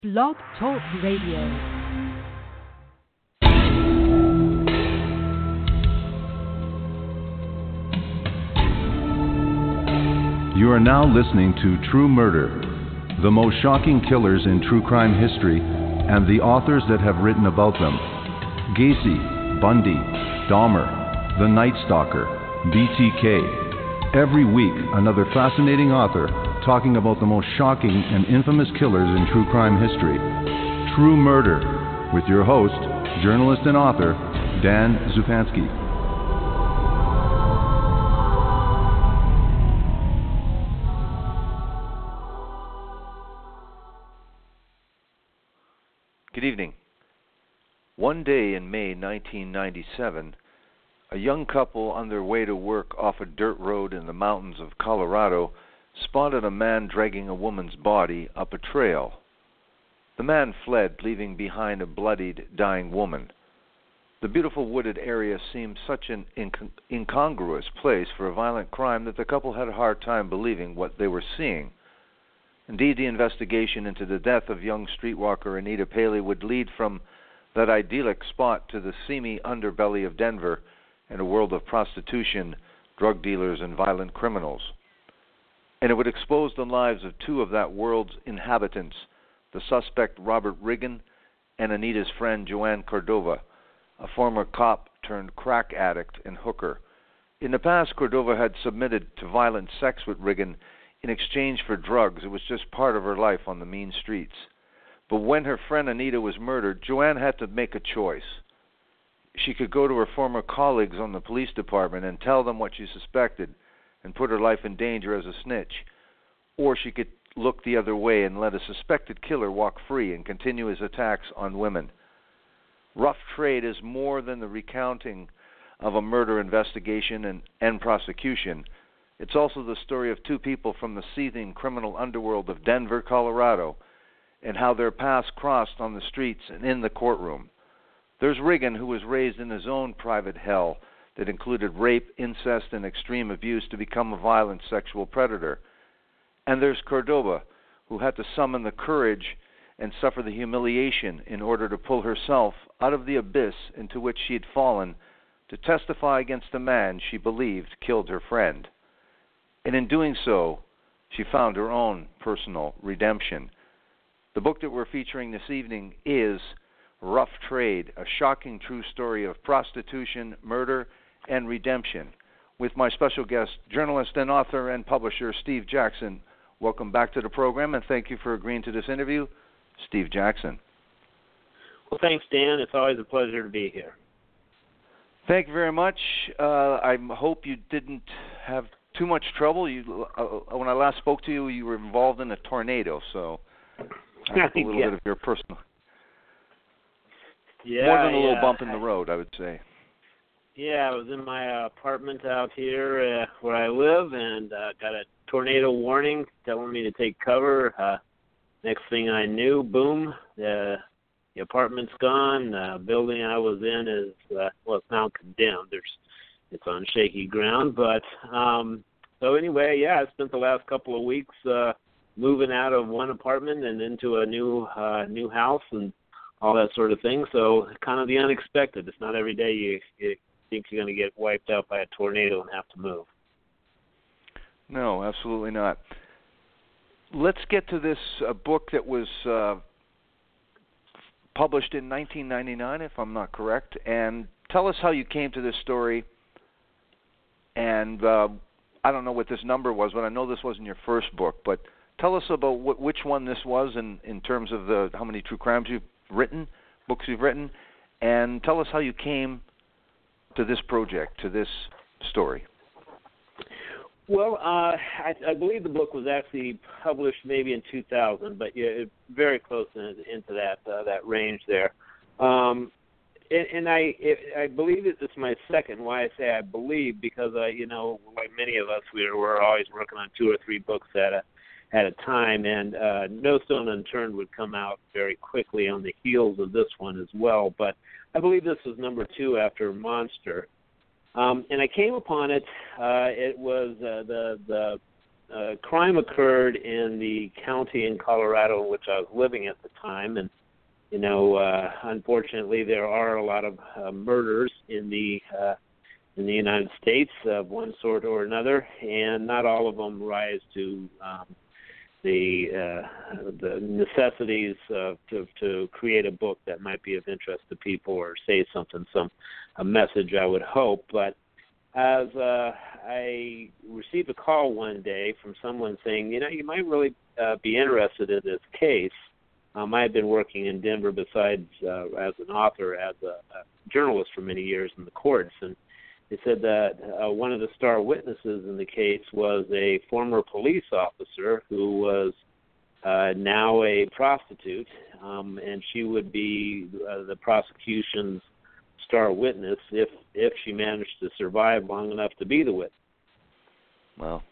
Blog Talk Radio. You are now listening to True Murder, the most shocking killers in true crime history and the authors that have written about them. Gacy, Bundy, Dahmer, The Night Stalker, BTK. Every week, another fascinating author talking about the most shocking and infamous killers in true crime history. True Murder, with your host, journalist and author, Dan Zupansky. Good evening. One day in May 1997, a young couple on their way to work off a dirt road in the mountains of Colorado spotted a man dragging a woman's body up a trail. The man fled, leaving behind a bloodied, dying woman. The beautiful wooded area seemed such an incongruous place for a violent crime that the couple had a hard time believing what they were seeing. Indeed, the investigation into the death of young streetwalker Anita Paley would lead from that idyllic spot to the seamy underbelly of Denver and a world of prostitution, drug dealers, and violent criminals. And it would expose the lives of two of that world's inhabitants, the suspect Robert Riggin and Anita's friend Joanne Cordova, a former cop turned crack addict and hooker. In the past, Cordova had submitted to violent sex with Riggin in exchange for drugs. It was just part of her life on the mean streets. But when her friend Anita was murdered, Joanne had to make a choice. She could go to her former colleagues on the police department and tell them what she suspected and put her life in danger as a snitch, or she could look the other way and let a suspected killer walk free and continue his attacks on women. Rough Trade is more than the recounting of a murder investigation and prosecution. It's also the story of two people from the seething criminal underworld of Denver, Colorado, and how their paths crossed on the streets and in the courtroom. There's Riggin, who was raised in his own private hell that included rape, incest, and extreme abuse to become a violent sexual predator. And there's Cordova, who had to summon the courage and suffer the humiliation in order to pull herself out of the abyss into which she had fallen to testify against the man she believed killed her friend. And in doing so, she found her own personal redemption. The book that we're featuring this evening is Rough Trade, a shocking true story of prostitution, murder, and redemption, with my special guest, journalist and author and publisher, Steve Jackson. Welcome back to the program, and thank you for agreeing to this interview, Steve Jackson. Well, thanks, Dan. It's always a pleasure to be here. Thank you very much. I hope you didn't have too much trouble. When I last spoke to you, you were involved in a tornado, so that's a little bit of your personal... More than a little bump in the road, I would say. Yeah, I was in my apartment out here where I live, and got a tornado warning telling me to take cover. Next thing I knew, boom, the apartment's gone. The building I was in is, it's now condemned. It's on shaky ground. But so anyway, I spent the last couple of weeks moving out of one apartment and into a new house and all that sort of thing. So kind of the unexpected. It's not every day you think you're going to get wiped out by a tornado and have to move. No, absolutely not. Let's get to this book that was published in 1999, if I'm not correct, and tell us how you came to this story. And I don't know what this number was, but I know this wasn't your first book, but tell us about which one this was in terms of how many true crimes books you've written, and tell us how you came to this project, to this story. Well, I believe the book was actually published maybe in 2000, but very close into that range there. And I believe it's my second. Why I say I believe, because like many of us, we're always working on 2 or 3 books at a time, and No Stone Unturned would come out very quickly on the heels of this one as well. But I believe this was number 2 after Monster. And I came upon it. It was the crime occurred in the county in Colorado in which I was living at the time, and unfortunately, there are a lot of murders in the United States of one sort or another, and not all of them rise to the necessities to create a book that might be of interest to people or say a message, I would hope. But as I received a call one day from someone saying, you might really be interested in this case. I had been working in Denver besides as an author, as a journalist for many years in the courts, and they said that one of the star witnesses in the case was a former police officer who was now a prostitute, and she would be the prosecution's star witness if she managed to survive long enough to be the witness. Wow.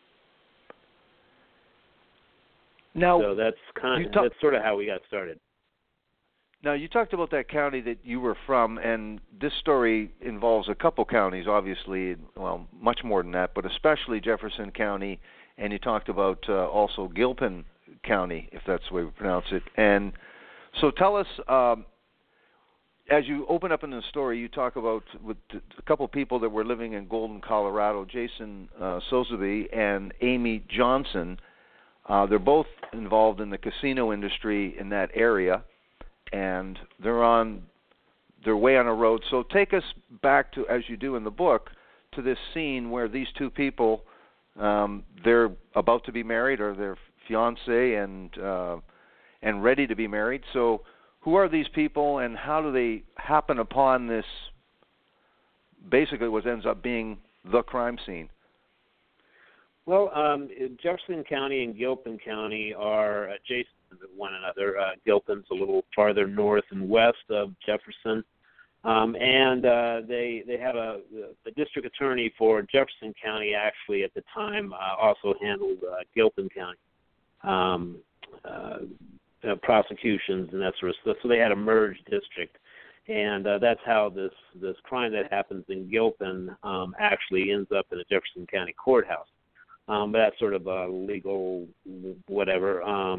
Now, so that's that's sort of how we got started. Now, you talked about that county that you were from, and this story involves a couple counties, obviously, well, much more than that, but especially Jefferson County, and you talked about also Gilpin County, if that's the way we pronounce it. And so tell us, as you open up in the story, you talk about with a couple people that were living in Golden, Colorado, Jason Sotheby and Amy Johnson. They're both involved in the casino industry in that area, and they're on their way on a road. So take us back to, as you do in the book, to this scene where these two people, they're about to be married, or they're fiancé and ready to be married. So who are these people, and how do they happen upon this, basically what ends up being the crime scene? Well, Jefferson County and Gilpin County are adjacent to one another. Gilpin's a little farther north and west of Jefferson, and they have the district attorney for Jefferson County actually at the time also handled Gilpin County prosecutions and that sort of stuff. So they had a merged district, and that's how this crime that happens in Gilpin actually ends up in a Jefferson County courthouse. But that's sort of legal, whatever,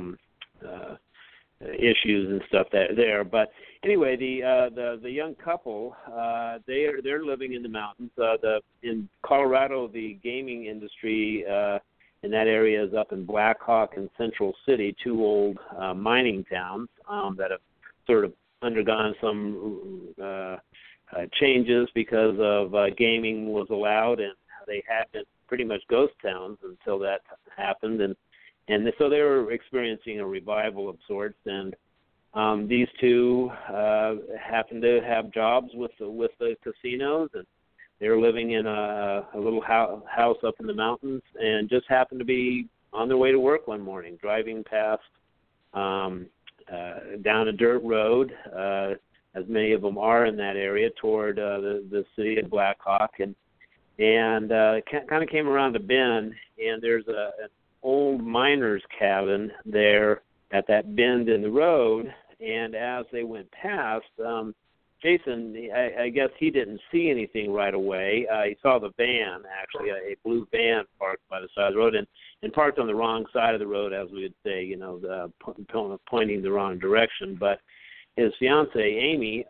issues and stuff there. But anyway, the young couple, they're living in the mountains. In Colorado, the gaming industry in that area is up in Black Hawk and Central City, two old mining towns that have sort of undergone some changes because of gaming was allowed, and they had been pretty much ghost towns until that happened, and so they were experiencing a revival of sorts. And these two happened to have jobs with the casinos, and they were living in a little house up in the mountains, and just happened to be on their way to work one morning, driving past down a dirt road, as many of them are in that area, toward the city of Black Hawk, and kind of came around a bend, and there's an old miner's cabin there at that bend in the road. And as they went past, Jason, I guess he didn't see anything right away. He saw the van, actually, a blue van parked by the side of the road, and parked on the wrong side of the road, as we would say, pointing the wrong direction. But his fiancée, Amy,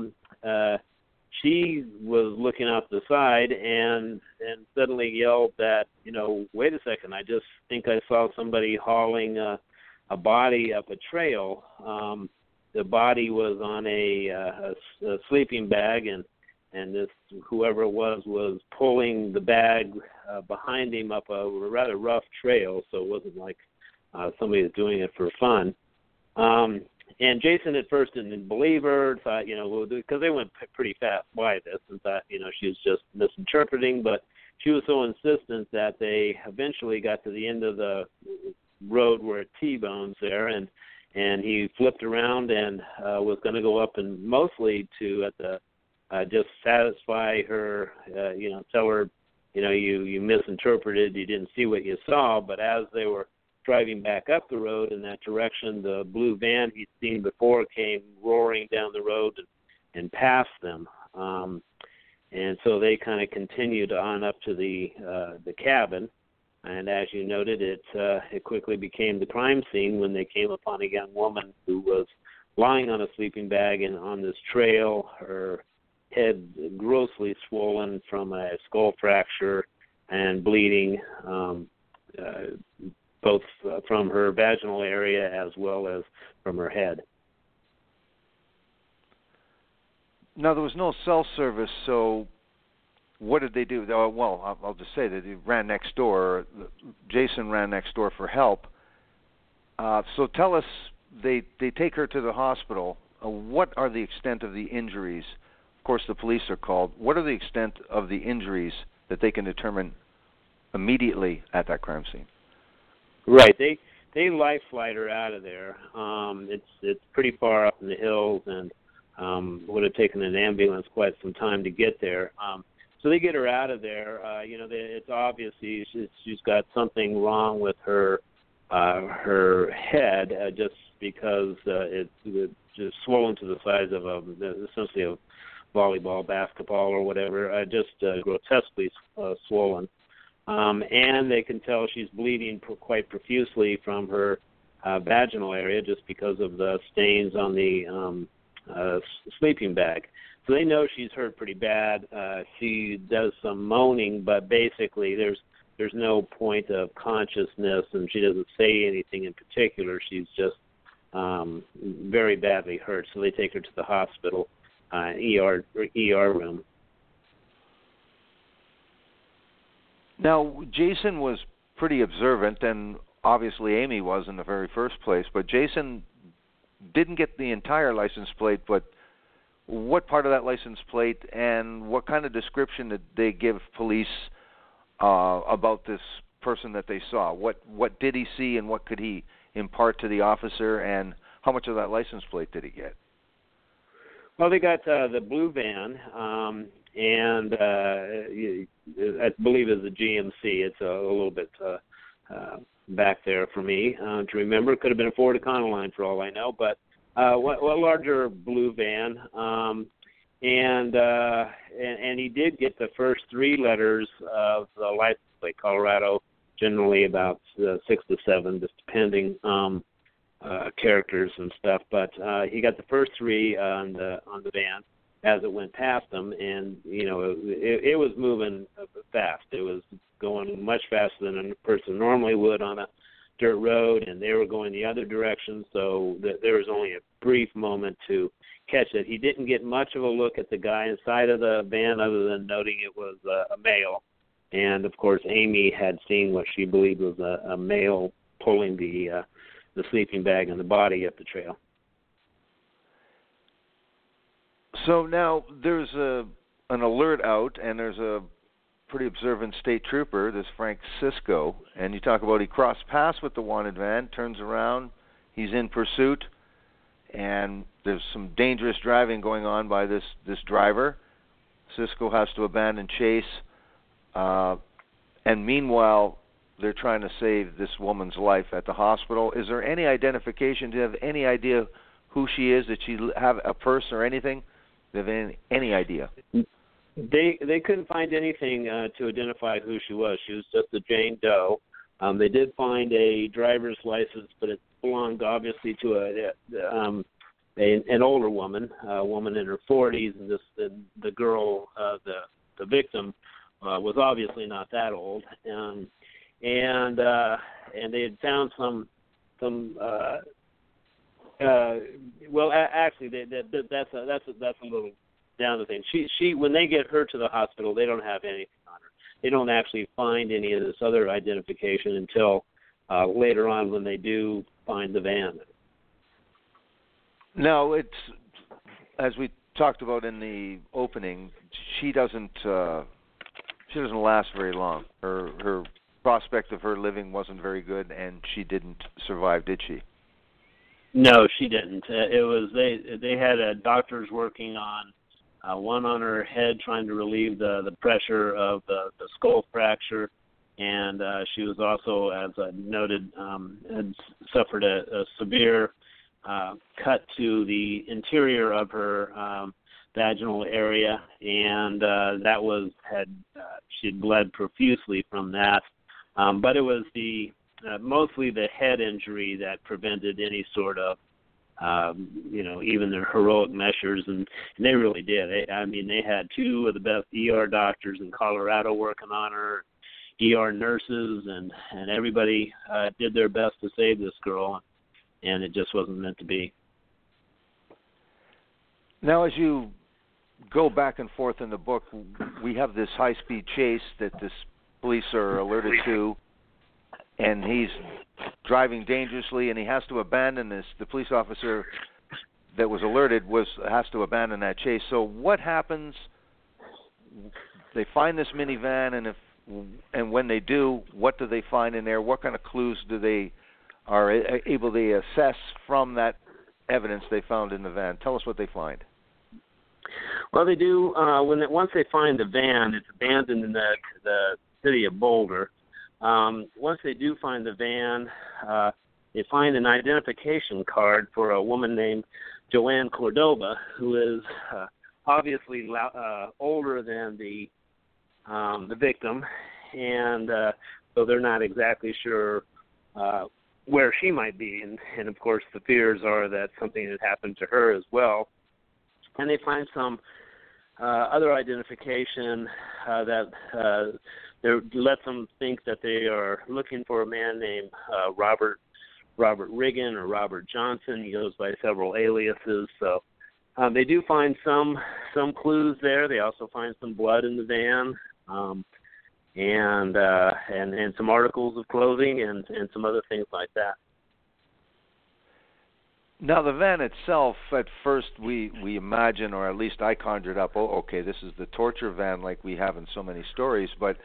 she was looking out the side and suddenly yelled that, wait a second, I just think I saw somebody hauling a body up a trail. The body was on a sleeping bag, and this whoever it was pulling the bag behind him up a rather rough trail, so it wasn't like somebody was doing it for fun. And Jason at first didn't believe her, thought, because they went pretty fast by this, and thought, she was just misinterpreting. But she was so insistent that they eventually got to the end of the road where it T-bones there, and he flipped around and was going to go up and mostly to just satisfy her, tell her, you misinterpreted, you didn't see what you saw. But as they were driving back up the road in that direction, the blue van he'd seen before came roaring down the road and passed them. And so they kind of continued on up to the cabin. And as you noted, it quickly became the crime scene when they came upon a young woman who was lying on a sleeping bag and on this trail, her head grossly swollen from a skull fracture and bleeding, both from her vaginal area as well as from her head. Now, there was no cell service, so what did they do? Well, I'll just say that they ran next door. Jason ran next door for help. So tell us, they take her to the hospital. What are the extent of the injuries? Of course, the police are called. What are the extent of the injuries that they can determine immediately at that crime scene? Right. They life flight her out of there. It's pretty far up in the hills, and would have taken an ambulance quite some time to get there. So they get her out of there. It's obvious she's got something wrong with her head, just because it's just swollen to the size of essentially a volleyball, basketball, or whatever, just grotesquely swollen. And they can tell she's bleeding quite profusely from her vaginal area just because of the stains on the sleeping bag. So they know she's hurt pretty bad. She does some moaning, but basically there's no point of consciousness, and she doesn't say anything in particular. She's just very badly hurt. So they take her to the hospital, ER room. Now, Jason was pretty observant, and obviously Amy was in the very first place, but Jason didn't get the entire license plate, but what part of that license plate and what kind of description did they give police about this person that they saw? What did he see, and what could he impart to the officer, and how much of that license plate did he get? Well, they got the blue van, and I believe it's a GMC. It's a little bit back there for me to remember. It could have been a Ford Econoline for all I know, but a larger blue van. And he did get the first three letters of the license plate, Colorado, generally about 6 to 7, just depending characters and stuff. But he got the first three on the van as it went past them, and it was moving fast. It was going much faster than a person normally would on a dirt road, and they were going the other direction, so there was only a brief moment to catch it. He didn't get much of a look at the guy inside of the van other than noting it was a male. And, of course, Amy had seen what she believed was a male pulling the sleeping bag and the body up the trail. So now there's an alert out, and there's a pretty observant state trooper, this Frank Cisco, and you talk about he crossed paths with the wanted van, turns around, he's in pursuit, and there's some dangerous driving going on by this driver. Cisco has to abandon chase, and meanwhile, they're trying to save this woman's life at the hospital. Is there any identification? Do you have any idea who she is? Did she have a purse or anything? Do you have any idea? They couldn't find anything to identify who she was. She was just a Jane Doe. They did find a driver's license, but it belonged obviously to an older woman, a woman in her 40s, and the girl, the victim, was obviously not that old. And they had found some. Actually, that's a little down the thing. She when they get her to the hospital, they don't have anything on her. They don't actually find any of this other identification until later on when they do find the van. Now, it's as we talked about in the opening. She doesn't last very long. Her prospect of her living wasn't very good, and she didn't survive, did she? No, she didn't. It was they had doctors working on one on her head, trying to relieve the pressure of the skull fracture, and she was also, as I noted, had suffered a severe cut to the interior of her vaginal area, and she'd bled profusely from that. But it was the mostly the head injury that prevented any sort of, even their heroic measures, and they really did. They had two of the best ER doctors in Colorado working on her, ER nurses, and everybody did their best to save this girl, and it just wasn't meant to be. Now, as you go back and forth in the book, we have this high-speed chase that this police are alerted to, and he's driving dangerously, and he has to abandon this. The police officer that was alerted has to abandon that chase. So what happens? They find this minivan, and when they do, what do they find in there? What kind of clues are able to assess from that evidence they found in the van? Tell us what they find. Well, they do. Once they find the van, it's abandoned in the city of Boulder. Once they do find the van, they find an identification card for a woman named Joanne Cordova, who is obviously older than the victim, and so they're not exactly sure where she might be. And of course, the fears are that something had happened to her as well. And they find some other identification that lets them think that they are looking for a man named Robert Riggin or Robert Johnson. He goes by several aliases. So they do find some clues there. They also find some blood in the van, and some articles of clothing and some other things like that. Now, the van itself, at first we imagine, or at least I conjured up, okay, this is the torture van like we have in so many stories, but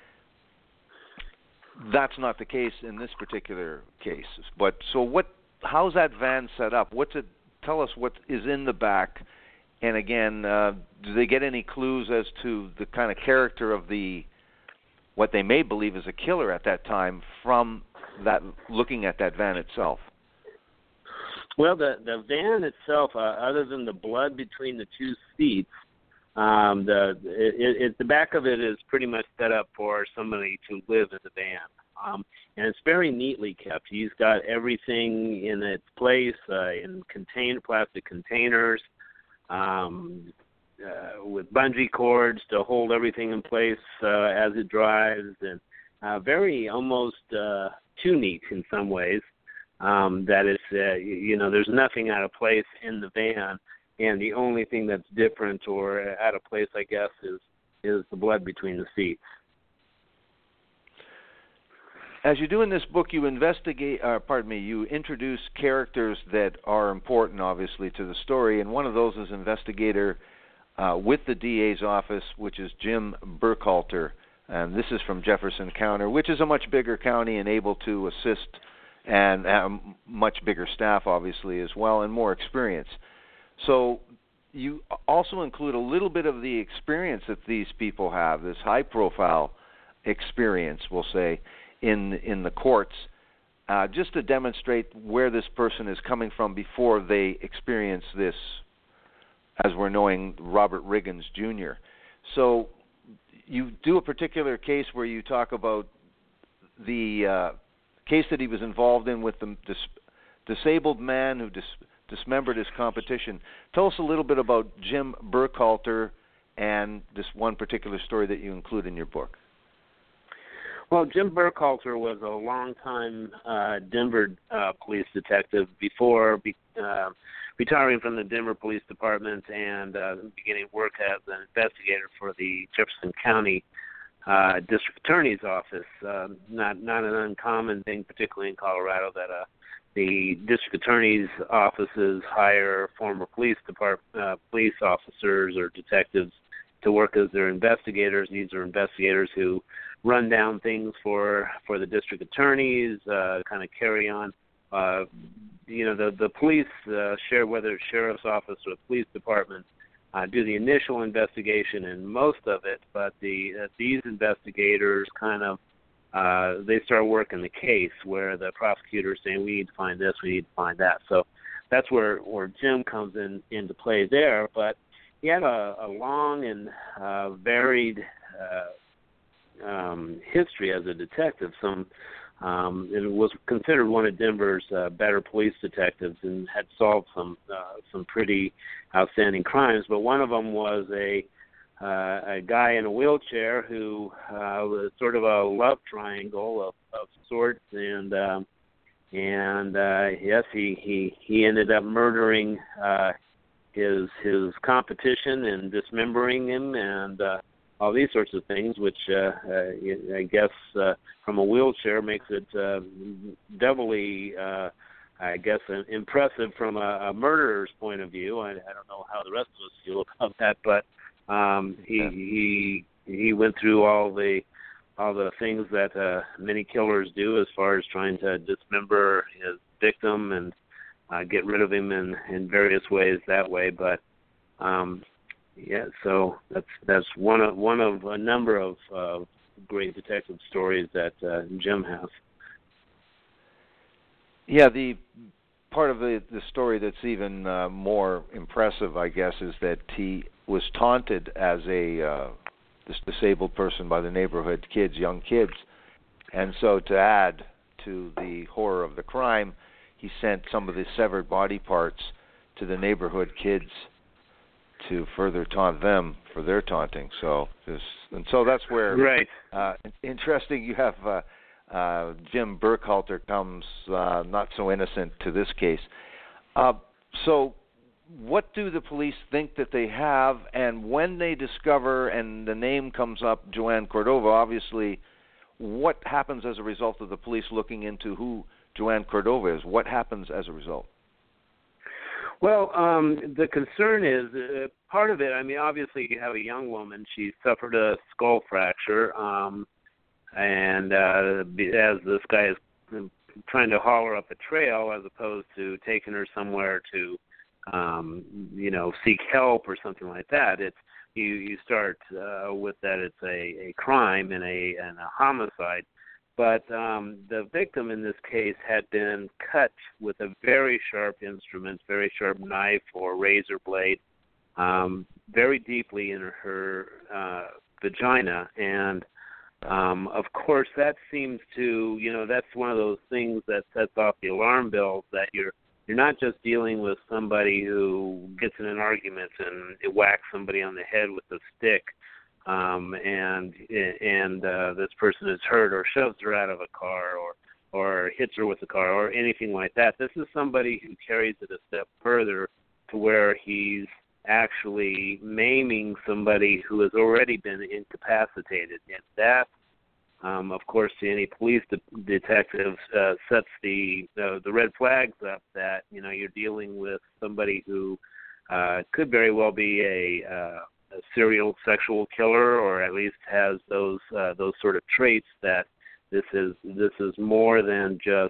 that's not the case in this particular case. But so how's that van set up? Tell us what is in the back, and again, do they get any clues as to the kind of character of what they may believe is a killer at that time from that, looking at that van itself? Well, the van itself, other than the blood between the two seats, the back of it is pretty much set up for somebody to live in the van, and it's very neatly kept. He's got everything in its place in plastic containers, with bungee cords to hold everything in place as it drives, and very almost too neat in some ways. That is, there's nothing out of place in the van, and the only thing that's different or out of place, I guess, is the blood between the seats. As you do in this book, you you introduce characters that are important, obviously, to the story, and one of those is investigator with the DA's office, which is Jim Burkhalter, and this is from Jefferson County, which is a much bigger county and able to assist and have a much bigger staff, obviously, as well, and more experience. So you also include a little bit of the experience that these people have, this high-profile experience, we'll say, in the courts, just to demonstrate where this person is coming from before they experience this, as we're knowing, Robert Riggins Jr. So you do a particular case where you talk about the case that he was involved in with the disabled man who dismembered his competition. Tell us a little bit about Jim Burkhalter and this one particular story that you include in your book. Well, Jim Burkhalter was a long-time Denver police detective before retiring from the Denver Police Department and beginning work as an investigator for the Jefferson County District Attorney's Office. Not an uncommon thing, particularly in Colorado, that the district attorney's offices hire former police officers or detectives to work as their investigators. These are investigators who run down things for the district attorneys, kind of carry on. The police, whether it's sheriff's office or the police department, do the initial investigation and most of it, but these investigators kind of they start working the case where the prosecutor's saying, we need to find this, we need to find that. So that's where Jim comes into play there. But he had a long and varied history as a detective. It was considered one of Denver's better police detectives and had solved some pretty outstanding crimes. But one of them was a guy in a wheelchair who was sort of a love triangle of sorts, and yes, he ended up murdering his competition and dismembering him and all these sorts of things, which I guess from a wheelchair makes it doubly, I guess, impressive from a murderer's point of view. I don't know how the rest of us feel about that, but he went through all the things that many killers do as far as trying to dismember his victim and get rid of him in various ways that way. But yeah, so that's one of a number of great detective stories that Jim has. Yeah, the part of the story that's even more impressive, I guess, is that he was taunted as this disabled person by the neighborhood kids, young kids, and so to add to the horror of the crime, he sent some of the severed body parts to the neighborhood kids to further taunt them for their taunting. So that's where, right. Interesting. You have Jim Burkhalter comes not so innocent to this case. So, what do the police think that they have? And when they discover and the name comes up, Joanne Cordova, obviously, what happens as a result of the police looking into who Joanne Cordova is? What happens as a result? Well, the concern is part of it. I mean, obviously, you have a young woman. She suffered a skull fracture, and as this guy is trying to haul her up a trail, as opposed to taking her somewhere to, seek help or something like that, it's you start with that it's a crime and a homicide. But the victim in this case had been cut with a very sharp instrument, very sharp knife or razor blade, very deeply in her vagina. And, of course, that seems to, that's one of those things that sets off the alarm bells, that you're not just dealing with somebody who gets in an argument and it whacks somebody on the head with a stick. And this person is hurt or shoves her out of a car or hits her with a car or anything like that. This is somebody who carries it a step further to where he's actually maiming somebody who has already been incapacitated. And that, of course, to any police detectives, sets the red flags up that, you're dealing with somebody who could very well be a serial sexual killer, or at least has those sort of traits that this is more than just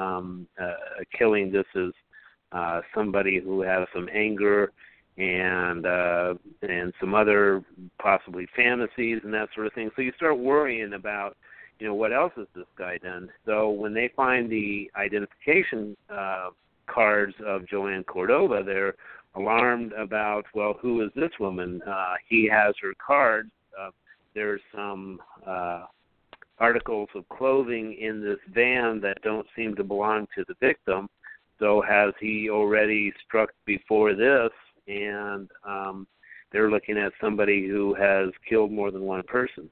a killing. This is somebody who has some anger and some other possibly fantasies and that sort of thing. So you start worrying about, what else has this guy done? So when they find the identification cards of Joanne Cordova, they're alarmed about, well, who is this woman? He has her cards. There's some articles of clothing in this van that don't seem to belong to the victim. So has he already struck before this? And they're looking at somebody who has killed more than one person.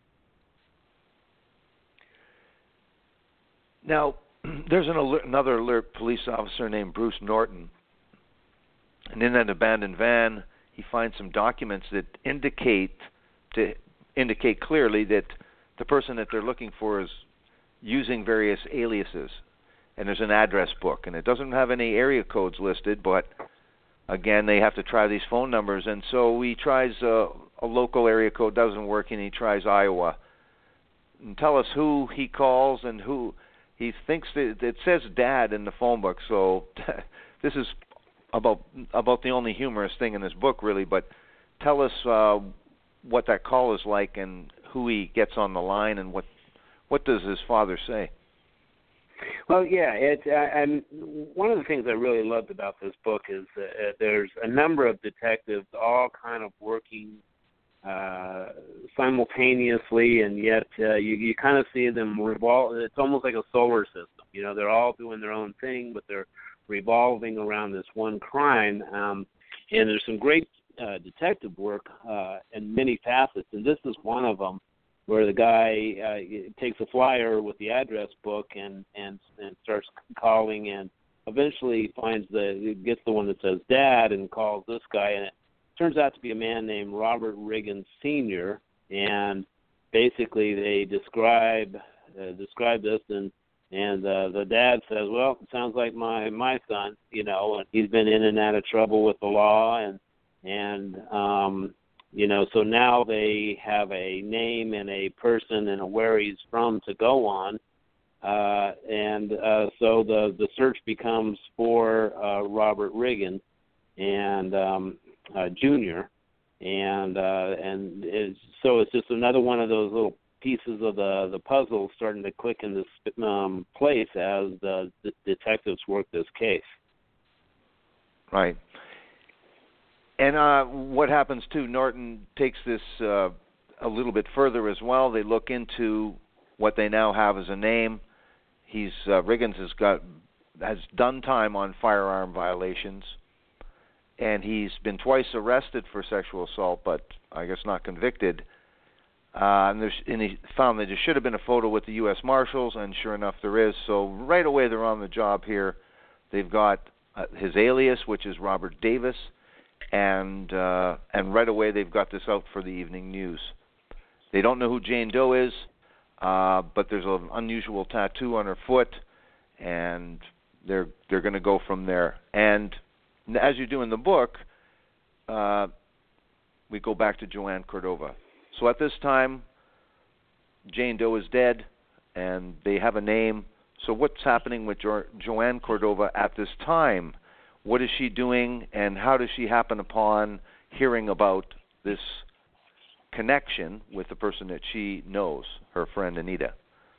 Now, there's another alert police officer named Bruce Norton. And in that abandoned van, he finds some documents that indicate clearly that the person that they're looking for is using various aliases. And there's an address book, and it doesn't have any area codes listed, but again, they have to try these phone numbers. And so he tries a local area code, doesn't work, and he tries Iowa. And tell us who he calls and who he thinks that it says Dad in the phone book. So this is about the only humorous thing in this book, really. But tell us what that call is like and who he gets on the line, and what does his father say? Well, yeah, and one of the things I really loved about this book is there's a number of detectives all kind of working simultaneously, and yet you kind of see them revolve. It's almost like a solar system. You know, they're all doing their own thing, but they're revolving around this one crime. And there's some great detective work in many facets, and this is one of them, where the guy takes a flyer with the address book and starts calling, and eventually gets the one that says Dad and calls this guy, and it turns out to be a man named Robert Riggins Sr. And basically they describe this, and the dad says, well, it sounds like my son, you know, and he's been in and out of trouble with the law, and you know, so now they have a name and a person and where he's from to go on, so the search becomes for Robert Riggins and Jr. So it's just another one of those little pieces of the puzzle starting to click in this place as the detectives work this case. Right. And what happens too, Norton takes this a little bit further as well. They look into what they now have as a name. Riggins has done time on firearm violations, and he's been twice arrested for sexual assault, but I guess not convicted. And he found that there should have been a photo with the U.S. Marshals, and sure enough there is. So right away they're on the job here. They've got his alias, which is Robert Davis, and right away they've got this out for the evening news. They don't know who Jane Doe is, but there's an unusual tattoo on her foot, and they're going to go from there. And as you do in the book, we go back to Joanne Cordova. So at this time, Jane Doe is dead, and they have a name. So what's happening with Joanne Cordova at this time? What is she doing, and how does she happen upon hearing about this connection with the person that she knows, her friend Anita?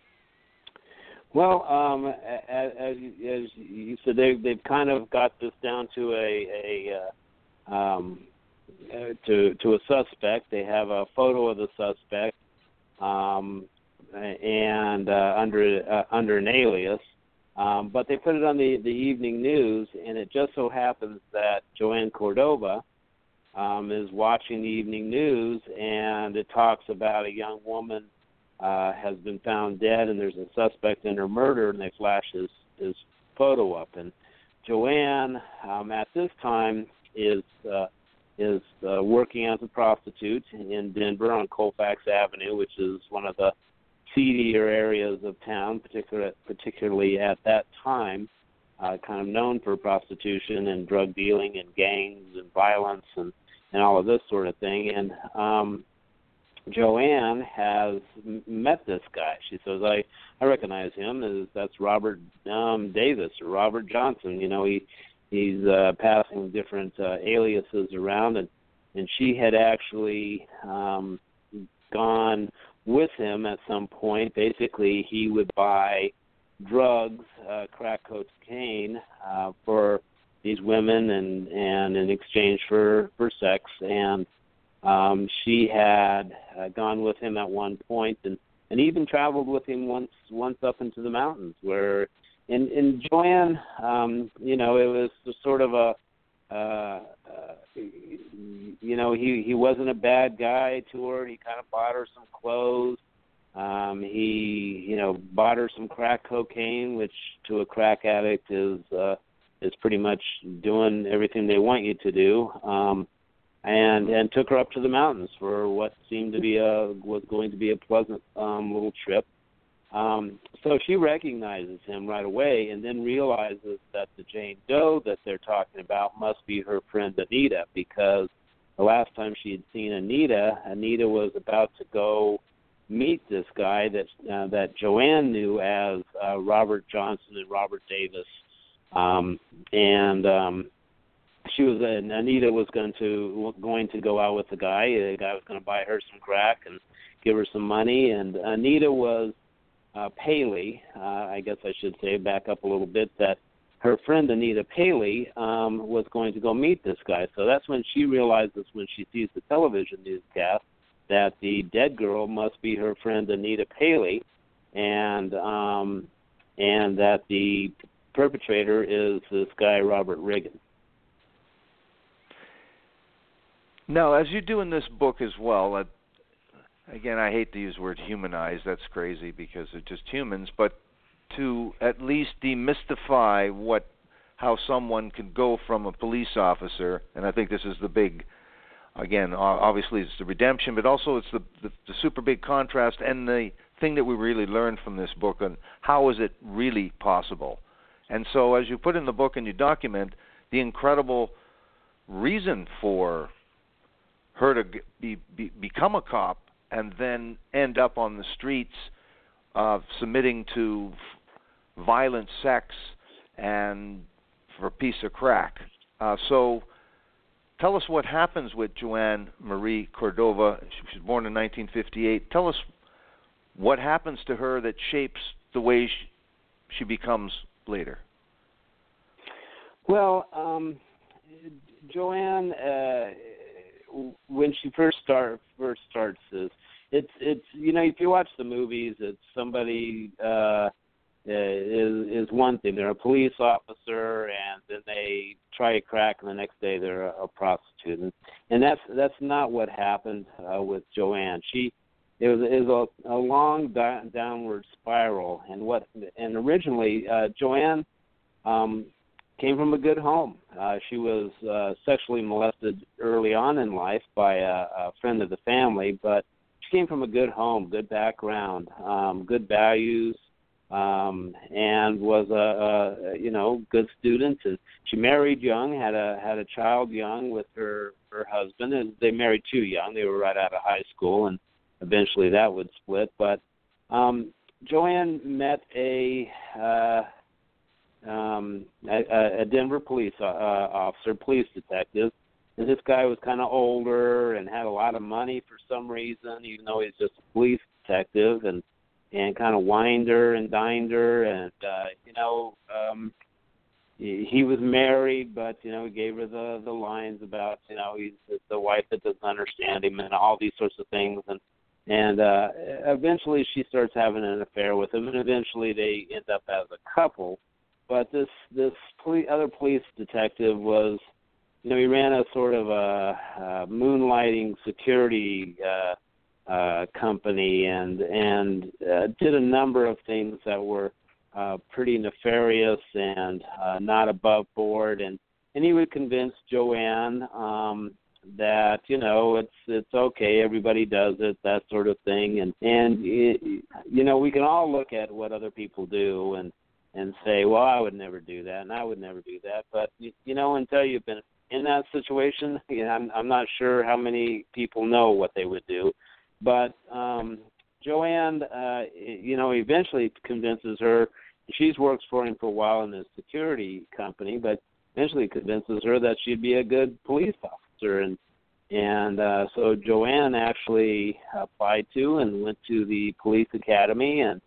Well, as you said, they've kind of got this down to a suspect. They have a photo of the suspect, and under an alias. But they put it on the evening news, and it just so happens that Joanne Cordova is watching the evening news, and it talks about a young woman has been found dead, and there's a suspect in her murder, and they flash his photo up. And Joanne, at this time, is working as a prostitute in Denver on Colfax Avenue, which is one of the seedier areas of town, particularly at that time, kind of known for prostitution and drug dealing and gangs and violence and all of this sort of thing. And Joanne has met this guy. She says, I recognize him. That's Robert Davis or Robert Johnson. You know, he's passing different aliases around, and she had actually gone with him at some point. Basically, he would buy drugs, crack cocaine, for these women, and in exchange for sex. And she had gone with him at one point, and even traveled with him once up into the mountains. Where in Joanne, you know, it was sort of a you know, he wasn't a bad guy to her. He kind of bought her some clothes. He, you know, bought her some crack cocaine, which to a crack addict is pretty much doing everything they want you to do. And took her up to the mountains for what seemed to be was going to be a pleasant little trip. So she recognizes him right away, and then realizes that the Jane Doe that they're talking about must be her friend Anita, because the last time she had seen Anita was about to go meet this guy that Joanne knew as Robert Johnson and Robert Davis, Anita was going to go out with the guy. The guy was going to buy her some crack and give her some money, and Anita was Paley, I guess I should say, back up a little bit, that her friend Anita Paley was going to go meet this guy. So that's when she realizes, when she sees the television newscast, that the dead girl must be her friend Anita Paley, and that the perpetrator is this guy Robert Riggin. Now, as you do in this book as well, again, I hate to use the word humanize. That's crazy because they're just humans, but to at least demystify how someone can go from a police officer, and I think this is the big, again, obviously it's the redemption, but also it's the super big contrast and the thing that we really learned from this book on how is it really possible. And so as you put in the book and you document the incredible reason for her to become a cop and then end up on the streets submitting to violent sex and for a piece of crack. So tell us what happens with Joanne Marie Cordova. She was born in 1958. Tell us what happens to her that shapes the way she becomes later. Well, Joanne, when she first starts this, it's if you watch the movies, it's somebody is one thing. They're a police officer, and then they try a crack, and the next day they're a prostitute, and that's not what happened with Joanne. It was a long downward spiral, and originally Joanne came from a good home. She was sexually molested early on in life by a friend of the family, but she came from a good home, good background, good values, and was a good student. And she married young, had a child young with her husband, and they married too young. They were right out of high school, and eventually that would split. But Joanne met a Denver police officer, police detective, and this guy was kind of older and had a lot of money for some reason, even though he's just a police detective, and kind of wined her and dined her, and he was married, but he gave her the lines about he's the wife that doesn't understand him and all these sorts of things, and eventually she starts having an affair with him, and eventually they end up as a couple. But this other police detective was, he ran a sort of a moonlighting security company, and did a number of things that were pretty nefarious and not above board, and he would convince Joanne that it's okay, everybody does it, that sort of thing, and we can all look at what other people do and say, well, I would never do that, and I would never do that. But, until you've been in that situation, I'm not sure how many people know what they would do. But Joanne, eventually convinces her, she's worked for him for a while in his security company, but eventually convinces her that she'd be a good police officer. And so Joanne actually applied to and went to the police academy and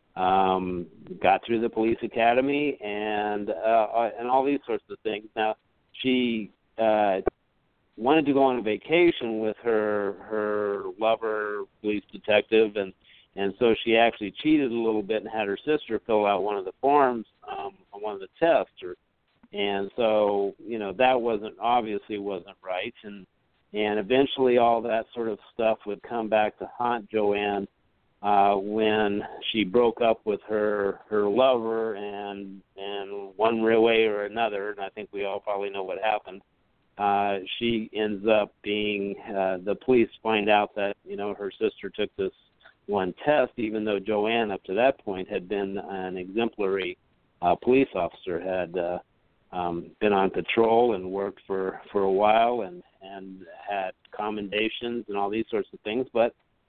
got through the police academy and all these sorts of things. Now, she wanted to go on a vacation with her lover, police detective, and so she actually cheated a little bit and had her sister fill out one of the forms on one of the tests. And so, that wasn't right. And eventually all that sort of stuff would come back to haunt Joanne when she broke up with her lover, and one way or another, and I think we all probably know what happened, she ends up being, the police find out that, her sister took this one test, even though Joanne up to that point had been an exemplary police officer, had been on patrol and worked for a while and had commendations and all these sorts of things, but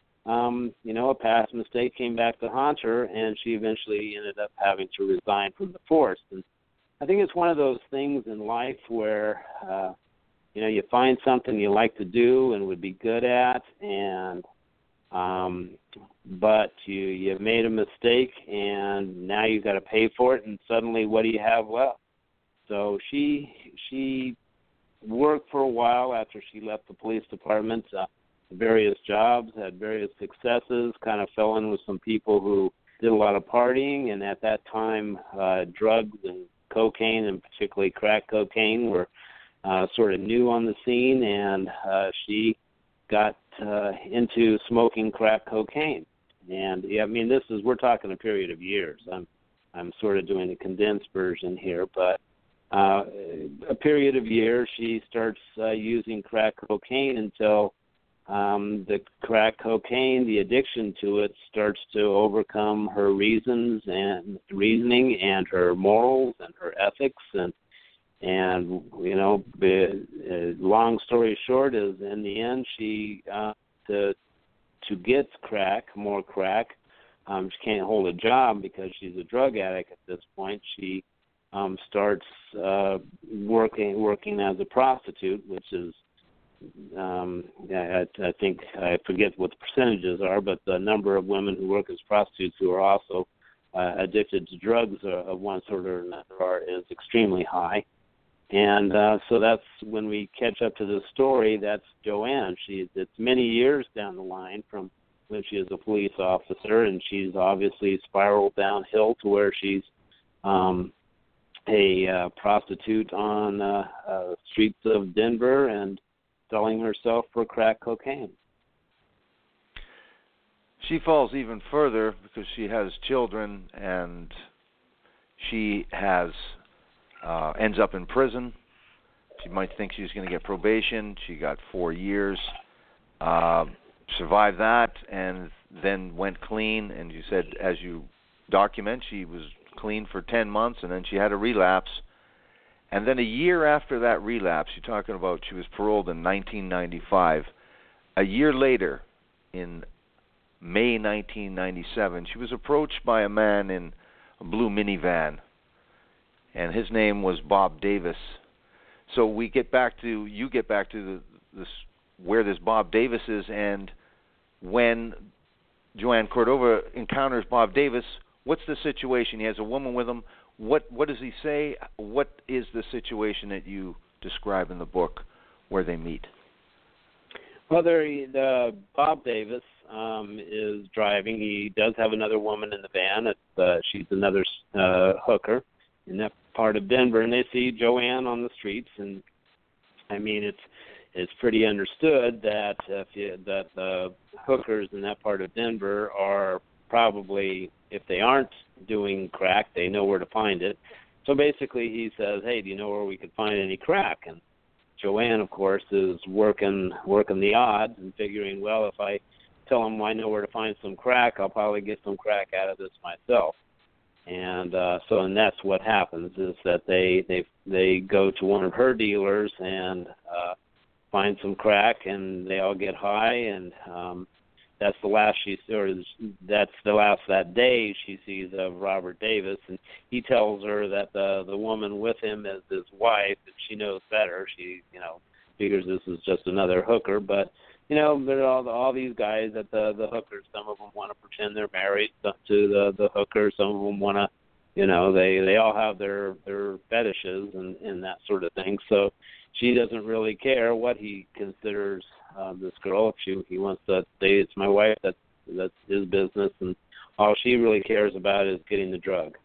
a past mistake came back to haunt her, and she eventually ended up having to resign from the force. And I think it's one of those things in life where, you find something you like to do and would be good at, and but you made a mistake, and now you've got to pay for it, and suddenly what do you have left? So she worked for a while after she left the police department, various jobs, had various successes, kind of fell in with some people who did a lot of partying, and at that time drugs and cocaine, and particularly crack cocaine, were sort of new on the scene, and she got into smoking crack cocaine. And yeah, I mean, we're talking a period of years. I'm sort of doing a condensed version here, but a period of years, she starts using crack cocaine until the crack cocaine, the addiction to it, starts to overcome her reasoning and her morals and her ethics, and long story short is, in the end, she to get more crack, she can't hold a job because she's a drug addict at this point. She starts working as a prostitute, which is I think, I forget what the percentages are, but the number of women who work as prostitutes who are also addicted to drugs of one sort or another is extremely high. And so that's when we catch up to the story. That's Joanne. It's many years down the line from when she is a police officer, and she's obviously spiraled downhill to where she's a prostitute on streets of Denver and selling herself for crack cocaine. She falls even further because she has children, and she has ends up in prison. She might think she's going to get probation. She got 4 years, survived that, and then went clean. And you said, as you document, she was clean for 10 months, and then she had a relapse. And then a year after that relapse, you're talking about she was paroled in 1995. A year later, in May 1997, she was approached by a man in a blue minivan, and his name was Bob Davis. So you get back to this where this Bob Davis is, and when Joanne Cordova encounters Bob Davis, what's the situation? He has a woman with him. What does he say? What is the situation that you describe in the book where they meet? Well, Bob Davis is driving. He does have another woman in the van. She's another hooker in that part of Denver, and they see Joanne on the streets. And I mean, it's pretty understood that that the hookers in that part of Denver are probably, if they aren't doing crack, they know where to find it. So basically he says, hey, do you know where we could find any crack? And Joanne, of course, is working the odds and figuring, well, if I tell them I know where to find some crack, I'll probably get some crack out of this myself. And so that's what happens, is that they go to one of her dealers and find some crack, and they all get high, and that's the last that day she sees of Robert Davis, and he tells her that the woman with him is his wife, and she knows better. She figures this is just another hooker, but there are all these guys at the hookers. Some of them want to pretend they're married to the hooker. Some of them want to, they all have their fetishes and that sort of thing. So she doesn't really care what he considers this girl. If he wants to say it's my wife, that's his business, and all she really cares about is getting the drug.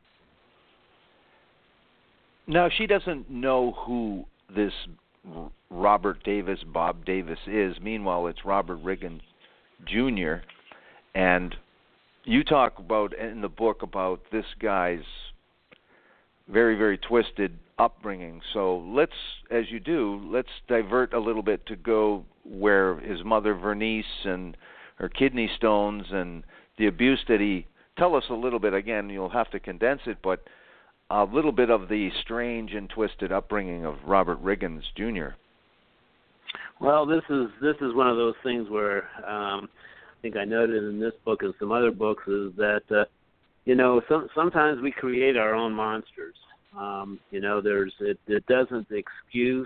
Now, she doesn't know who this Robert Davis, Bob Davis is. Meanwhile, it's Robert Riggins Jr., and you talk about in the book about this guy's very, very twisted upbringing. So let's divert a little bit to go where his mother Vernice and her kidney stones and the abuse that he. Tell us a little bit, again, you'll have to condense it, but a little bit of the strange and twisted upbringing of Robert Riggins Jr. Well, this is one of those things where I think I noted in this book and some other books is that sometimes we create our own monsters. It doesn't excuse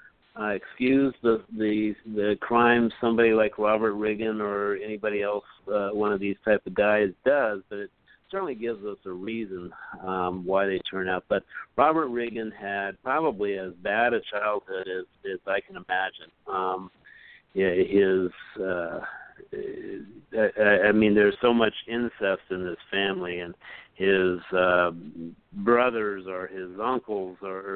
the crimes somebody like Robert Riggin or anybody else, one of these type of guys does, but it certainly gives us a reason why they turn out. But Robert Riggin had probably as bad a childhood as I can imagine. I mean, there's so much incest in this family, and his brothers or his uncles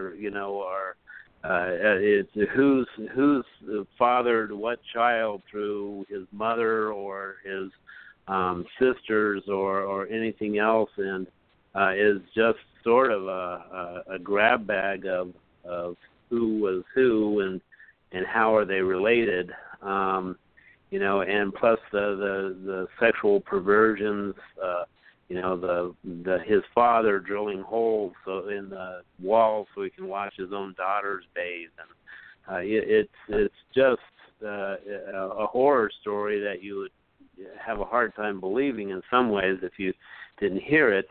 it's who's fathered what child through his mother or his sisters or anything else, and is just sort of a grab bag of who was who and how are they related, and plus the sexual perversions, his father drilling holes in the walls so he can watch his own daughters bathe, and it's just a horror story that you would have a hard time believing in some ways if you didn't hear it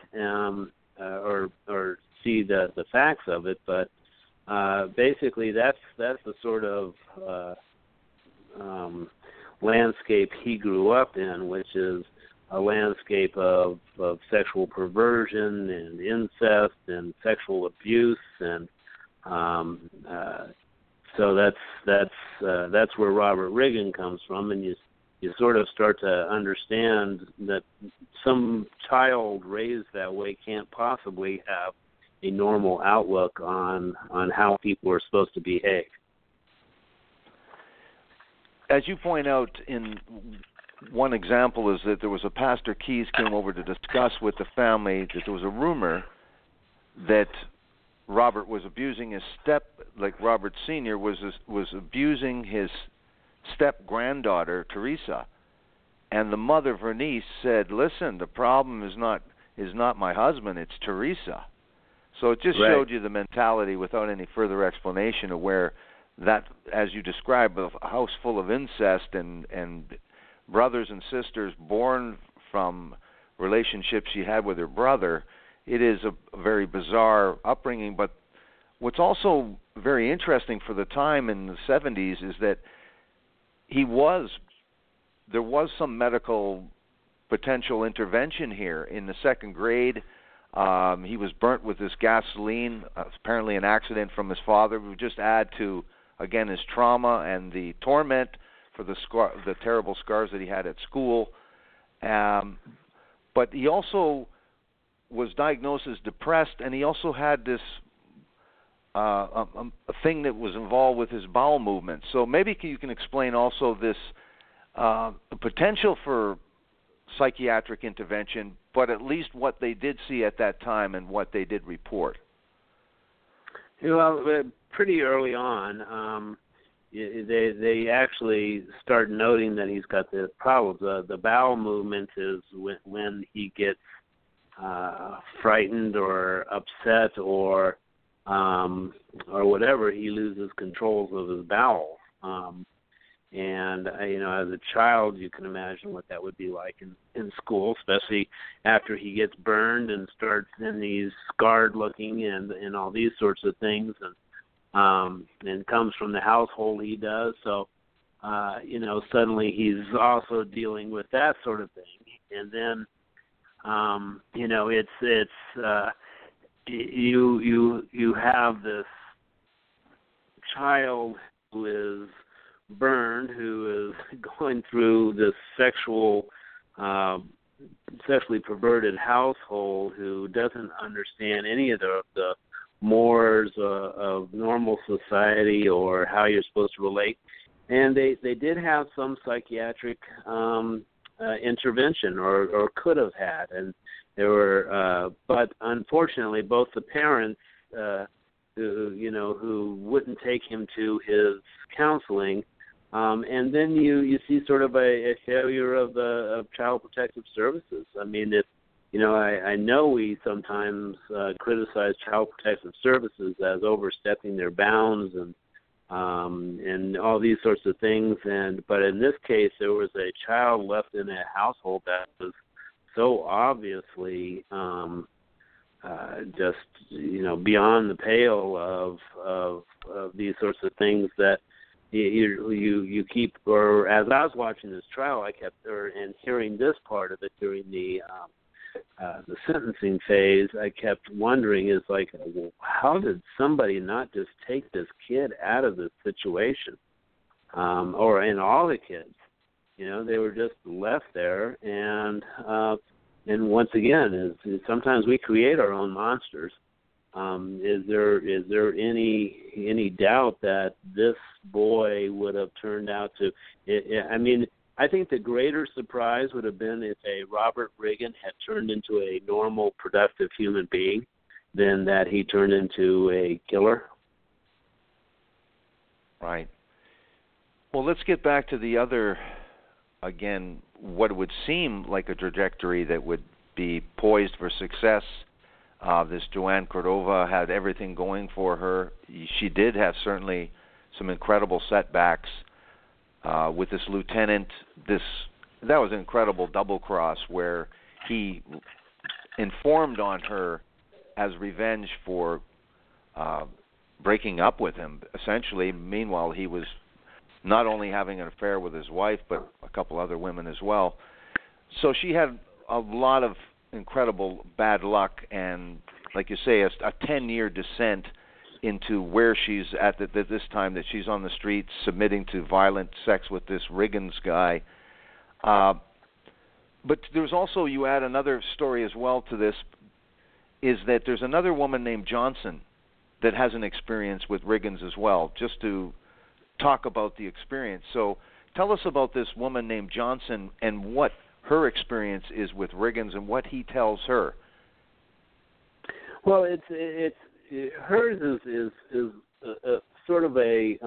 or see the facts of it. But basically, that's the sort of landscape he grew up in, which is a landscape of sexual perversion and incest and sexual abuse, and so that's where Robert Riggin comes from, and you sort of start to understand that some child raised that way can't possibly have a normal outlook on how people are supposed to behave. As you point out, in one example is that there was a Pastor Keyes came over to discuss with the family that there was a rumor that Robert was abusing Robert Sr. was abusing his step-granddaughter, Teresa. And the mother, Vernice, said, listen, the problem is not my husband, it's Teresa. So it just showed you the mentality without any further explanation of where that, as you described, a house full of incest and brothers and sisters born from relationships she had with her brother. It is a very bizarre upbringing. But what's also very interesting for the time in the 70s is that there was some medical potential intervention here. In the second grade, he was burnt with this gasoline, apparently an accident from his father. We would just add to, again, his trauma and the torment for the terrible scars that he had at school. But he also was diagnosed as depressed, and he also had this a thing that was involved with his bowel movement. So maybe you can explain also this potential for psychiatric intervention, but at least what they did see at that time and what they did report. Well, pretty early on, they actually start noting that he's got the problems. The bowel movement is when he gets frightened or upset or whatever, he loses controls of his bowels. And as a child, you can imagine what that would be like in school, especially after he gets burned and starts in these scarred looking and all these sorts of things, and comes from the household he does. So, suddenly he's also dealing with that sort of thing. And then, you have this child who is burned, who is going through this sexually perverted household, who doesn't understand any of the mores of normal society or how you're supposed to relate. And they did have some psychiatric intervention, or could have had, and there were, but unfortunately, both the parents who wouldn't take him to his counseling. And then you see sort of a failure of Child Protective Services. I mean, I know we sometimes criticize Child Protective Services as overstepping their bounds and all these sorts of things. But in this case, there was a child left in a household that was so obviously just beyond the pale of these sorts of things that you keep, or as I was watching this trial, I kept and hearing this part of it during the the sentencing phase, I kept wondering, is like, well, how did somebody not just take this kid out of this situation, and all the kids? You know, they were just left there, and once again, is sometimes we create our own monsters. Is there any doubt that this boy would have turned out to? I mean, I think the greater surprise would have been if a Robert Riggin had turned into a normal, productive human being than that he turned into a killer. Right. Well, let's get back to the other, again, what would seem like a trajectory that would be poised for success. This Joanne Cordova had everything going for her. She did have certainly some incredible setbacks. With this lieutenant, that was an incredible double cross where he informed on her as revenge for breaking up with him, essentially. Meanwhile, he was not only having an affair with his wife, but a couple other women as well. So she had a lot of incredible bad luck and, like you say, a 10-year descent into where she's at this time, that she's on the streets submitting to violent sex with this Riggins guy. But there's also, you add another story as well to this, is that there's another woman named Johnson that has an experience with Riggins as well, just to talk about the experience. So tell us about this woman named Johnson and what her experience is with Riggins and what he tells her. Well, it's hers is sort of a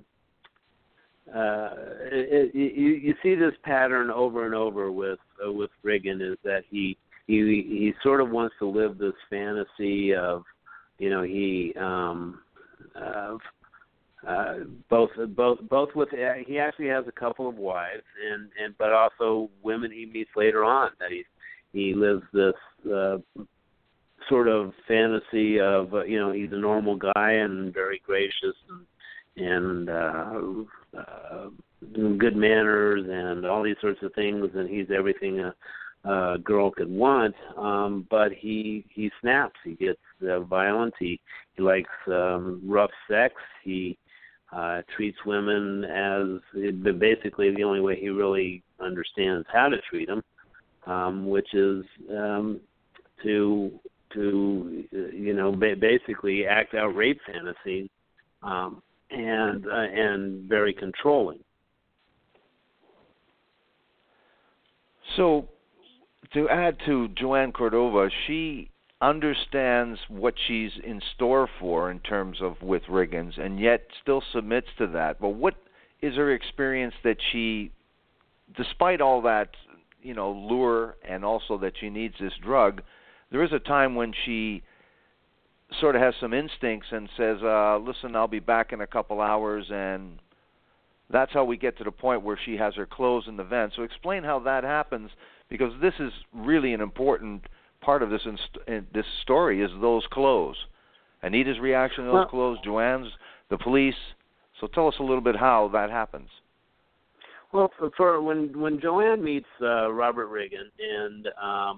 you see this pattern over and over with Riggin, is that he sort of wants to live this fantasy of, you know, both with, he actually has a couple of wives and but also women he meets later on, that he lives this sort of fantasy of, you know, he's a normal guy and very gracious and good manners and all these sorts of things, and he's everything a girl could want. But he snaps. He gets violent. He likes rough sex. He treats women as basically the only way he really understands how to treat them, which is to you know, basically act out rape fantasies, and very controlling. So, to add to Joanne Cordova, she understands what she's in store for in terms of with Riggins, and yet still submits to that. But what is her experience that she, despite all that, you know, lure and also that she needs this drug, there is a time when she sort of has some instincts and says, listen, I'll be back in a couple hours, and that's how we get to the point where she has her clothes in the vent. So explain how that happens, because this is really an important part of this this story, is those clothes. Anita's reaction to those clothes, Joanne's, the police. So tell us a little bit how that happens. Well, for when Joanne meets Robert Riggin, and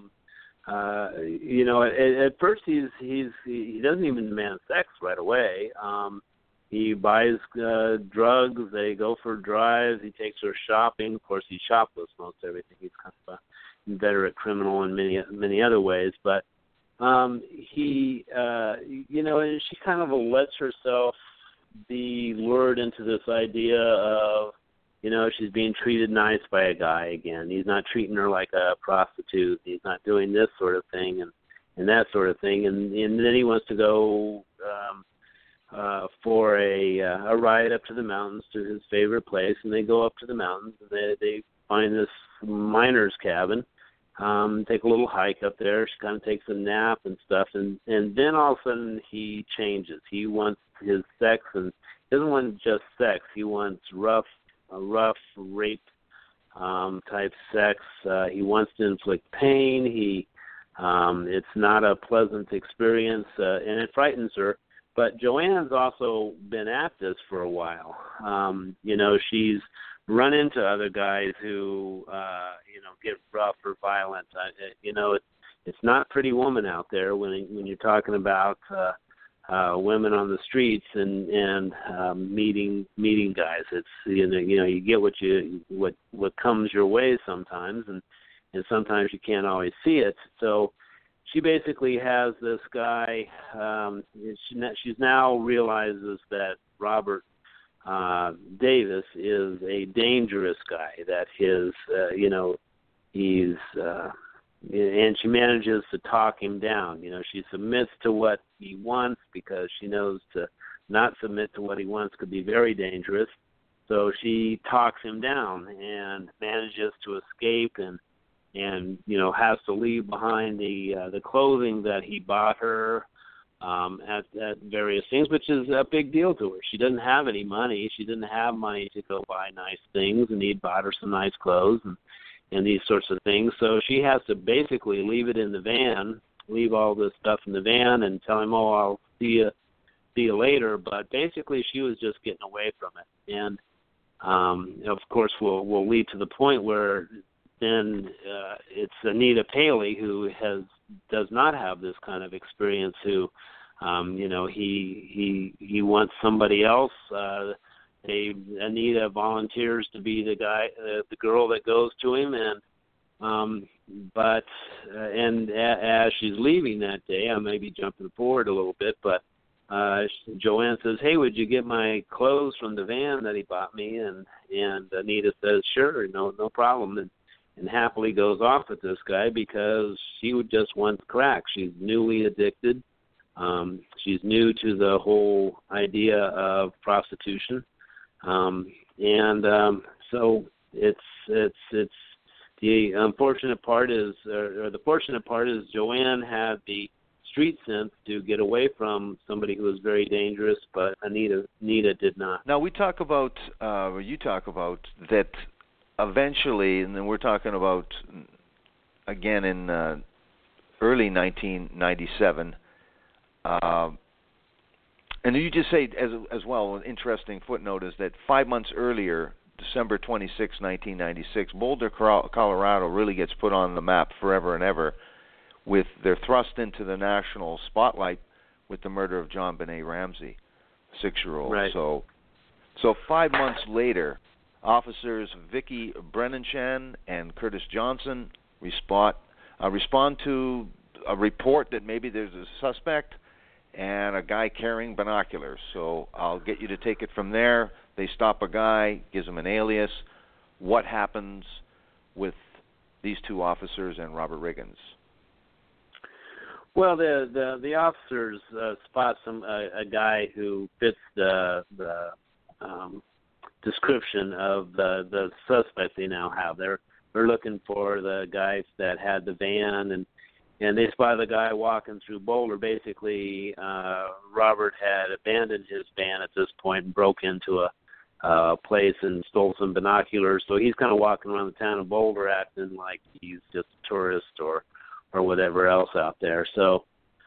you know, at first he doesn't even demand sex right away. He buys drugs. They go for drives. He takes her shopping. Of course, he shoplifts most everything. He's kind of a inveterate criminal in many other ways. But he, you know, and she kind of lets herself be lured into this idea of, you know, she's being treated nice by a guy again. He's not treating her like a prostitute. He's not doing this sort of thing and that sort of thing. And then he wants to go for a ride up to the mountains to his favorite place. And they go up to the mountains and they find this miner's cabin. Take a little hike up there. She kind of takes a nap and stuff. And then all of a sudden he changes. He wants his sex, and he doesn't want just sex. He wants rough rape type sex. He wants to inflict pain. It's not a pleasant experience, and it frightens her. But Joanne's also been at this for a while. You know, she's run into other guys who, you know, get rough or violent. You know, it's not Pretty Woman out there when you're talking about women on the streets and meeting guys. It's you get what comes your way sometimes, and sometimes you can't always see it. So she basically has this guy. She's now realizes that Robert Davis is a dangerous guy. That he's and she manages to talk him down. She submits to what he wants because she knows to not submit to what he wants could be very dangerous. So she talks him down and manages to escape and has to leave behind the clothing that he bought her at various things, which is a big deal to her. She doesn't have any money. She didn't have money to go buy nice things, and he bought her some nice clothes and these sorts of things. So she has to basically leave it in the van, leave all this stuff in the van, and tell him, "Oh, I'll see you later." But basically, she was just getting away from it, and of course, will lead to the point where then it's Anita Paley who does not have this kind of experience. Who, he wants somebody else. Anita volunteers to be the girl that goes to him, but as she's leaving that day, I may be jumping forward a little bit, but Joanne says, "Hey, would you get my clothes from the van that he bought me?" And Anita says, "Sure, no problem," and happily goes off with this guy because she would just want crack. She's newly addicted. She's new to the whole idea of prostitution. So it's the unfortunate part is, or the fortunate part is, Joanne had the street sense to get away from somebody who was very dangerous, but Anita did not. Now you talk about that eventually, and then we're talking about again in early 1997. And you just say as well, an interesting footnote is that 5 months earlier, December 26, 1996, Boulder, Colorado really gets put on the map forever and ever. They're thrust into the national spotlight with the murder of John Benet Ramsey, 6-year-old. Right. So 5 months later, officers Vicki Brenninchan and Curtis Johnson respond to a report that maybe there's a suspect and a guy carrying binoculars. So I'll get you to take it from there. They stop a guy, gives him an alias. What happens with these two officers and Robert Riggins? Well, the officers spot a guy who fits the description of the suspect they now have. They're looking for the guys that had the van, and they spot the guy walking through Boulder. Basically, Robert had abandoned his van at this point and broke into a place and stole some binoculars. So he's kind of walking around the town of Boulder acting like he's just a tourist or whatever else out there. So,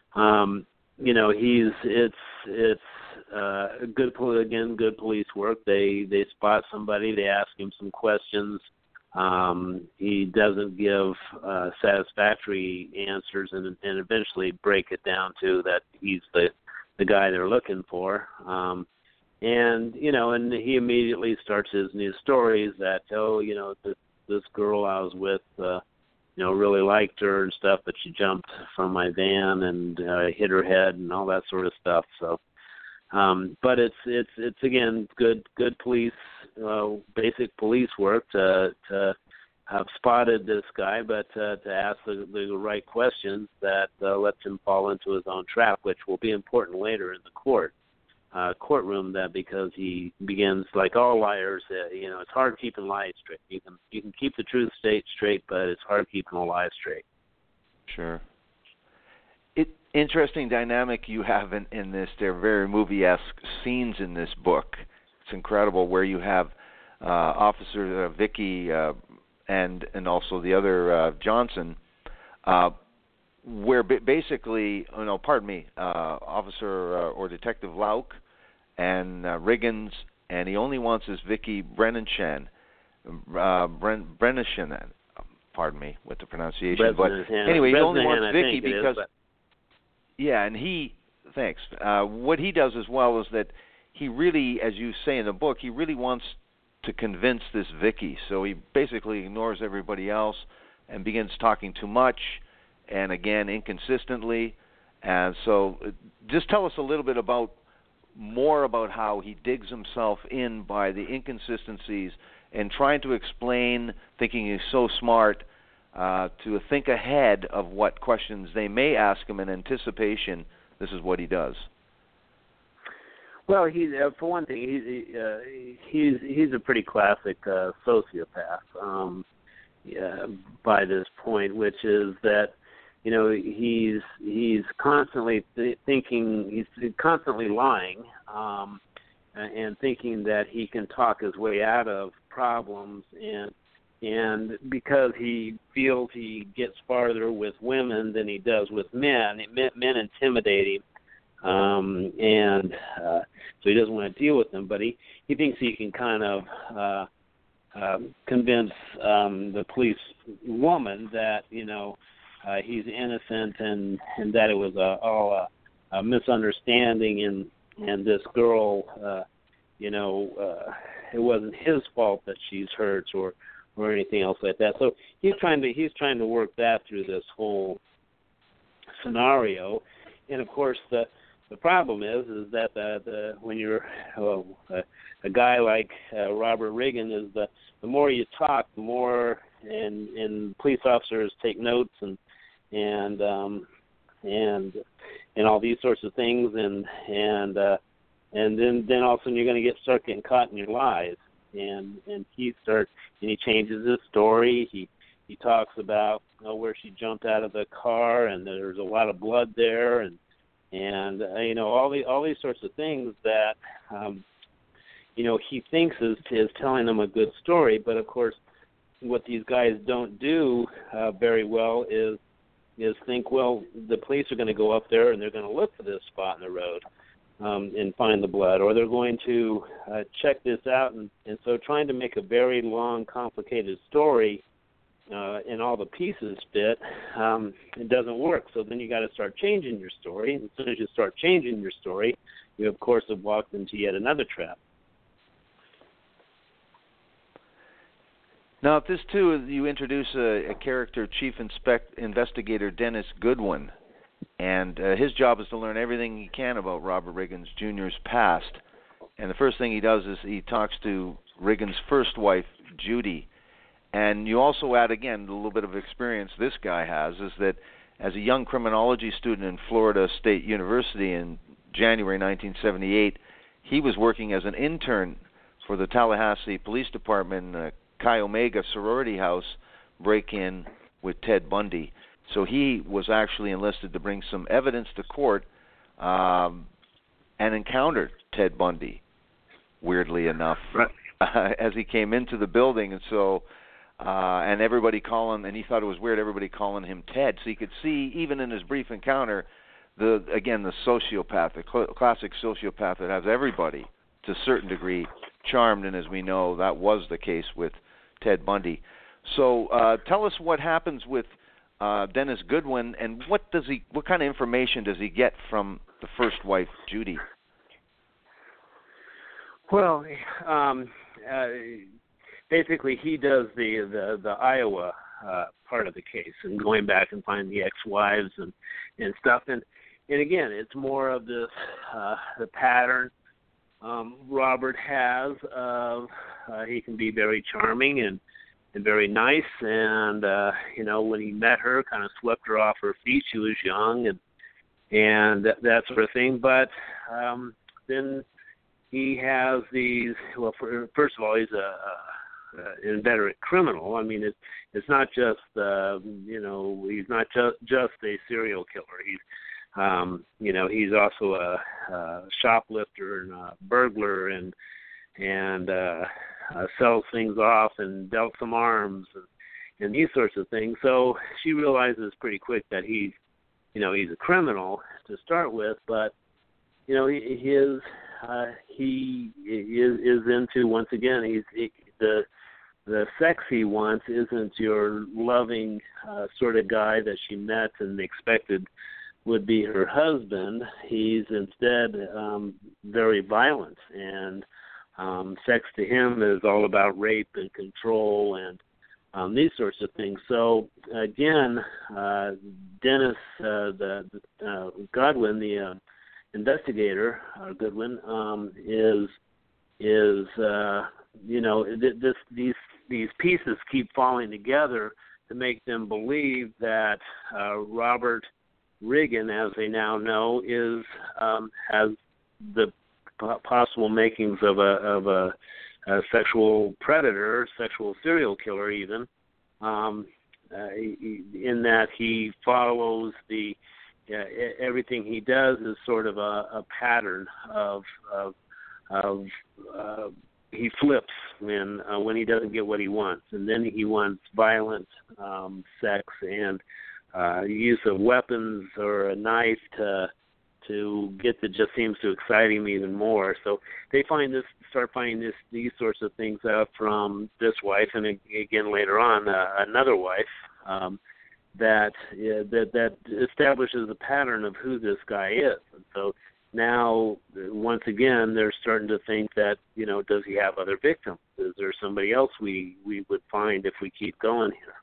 it's good police work. They spot somebody. They ask him some questions. He doesn't give satisfactory answers, and eventually break it down to that he's the guy they're looking for. And he immediately starts his news stories that, this girl I was with, really liked her and stuff, but she jumped from my van and hit her head and all that sort of stuff. So, but it's again good police, basic police work to have spotted this guy, but to ask the right questions that lets him fall into his own trap, which will be important later in the courtroom, that because he begins, like all liars, it's hard keeping lies straight. You can keep the truth straight, but it's hard keeping a lie straight. Sure. Interesting dynamic you have in this. They're very movie-esque scenes in this book. It's incredible where you have Officer Vicki and also the other Johnson, where basically, Officer or Detective Lauk and Riggins, and he only wants his Vicki Brenninchan, Pardon me with the pronunciation. Bresnahan. But anyway, he only Bresnahan, wants I Vicky think it because, is, yeah, and thanks. What he does as well is that he really, as you say in the book, he really wants to convince this Vicky. So he basically ignores everybody else and begins talking too much, and again, inconsistently. And so just tell us a little bit more about how he digs himself in by the inconsistencies and trying to explain, thinking he's so smart, to think ahead of what questions they may ask him in anticipation. This is what he does. Well, for one thing, he's a pretty classic sociopath by this point, which is that he's constantly thinking, he's constantly lying, and thinking that he can talk his way out of problems, and because he feels he gets farther with women than he does with men intimidate him. So he doesn't want to deal with them, but he thinks he can kind of convince the police woman that he's innocent and that it was all a misunderstanding, and this girl it wasn't his fault that she's hurt or anything else like that. So he's trying to work that through this whole scenario, and of course the problem is that when you're a guy like Robert Regan, is the more you talk, the more and police officers take notes and all these sorts of things, and then all of a sudden you're going to start getting caught in your lies, and he changes his story. He talks about where she jumped out of the car and there's a lot of blood there, and all these sorts of things that he thinks is telling them a good story. But of course, what these guys don't do very well is think, well, the police are going to go up there and they're going to look for this spot in the road and find the blood, or they're going to check this out, and so trying to make a very long, complicated story and all the pieces fit, it doesn't work. So then you got to start changing your story. And as soon as you start changing your story, you of course have walked into yet another trap. Now, at this too, you introduce a character, Chief Investigator Dennis Goodwin, and his job is to learn everything he can about Robert Regan Jr.'s past. And the first thing he does is he talks to Regan's first wife, Judy. And you also add, again, a little bit of experience this guy has, is that as a young criminology student in Florida State University in January 1978, he was working as an intern for the Tallahassee Police Department Chi Omega sorority house break-in with Ted Bundy. So he was actually enlisted to bring some evidence to court and encountered Ted Bundy, weirdly enough, right, as he came into the building. And so and everybody calling, and he thought it was weird, everybody calling him Ted. So you could see, even in his brief encounter, the sociopath, the classic sociopath that has everybody, to a certain degree, charmed, and as we know, that was the case with Ted Bundy. So tell us what happens with Dennis Goodwin, and what kind of information does he get from the first wife, Judy? Well, basically, he does the Iowa part of the case, and going back and finding the ex-wives and stuff. And again, it's more of this the pattern Robert has of he can be very charming and very nice, and when he met her, kind of swept her off her feet. She was young and that sort of thing. But then he has these. Well, first of all, he's an inveterate criminal. I mean, it's not just he's not just a serial killer. He's also a shoplifter and a burglar and sells things off and dealt some arms and these sorts of things. So she realizes pretty quick that he's a criminal to start with, but he is into, once again, the sex he wants isn't your loving sort of guy that she met and expected would be her husband. He's instead very violent, and sex to him is all about rape and control and these sorts of things. So again, Dennis Godwin, the investigator, Goodwin, these pieces keep falling together to make them believe that Robert Riggin, as they now know, has the possible makings of a sexual predator, sexual serial killer, even, in that he follows everything he does is sort of a pattern of he flips when he doesn't get what he wants, and then he wants violent sex and use of weapons or a knife to get that just seems to excite him even more. So they start finding these sorts of things out from this wife, and again later on another wife that establishes a pattern of who this guy is. And so now, once again, they're starting to think that, does he have other victims? Is there somebody else we would find if we keep going here?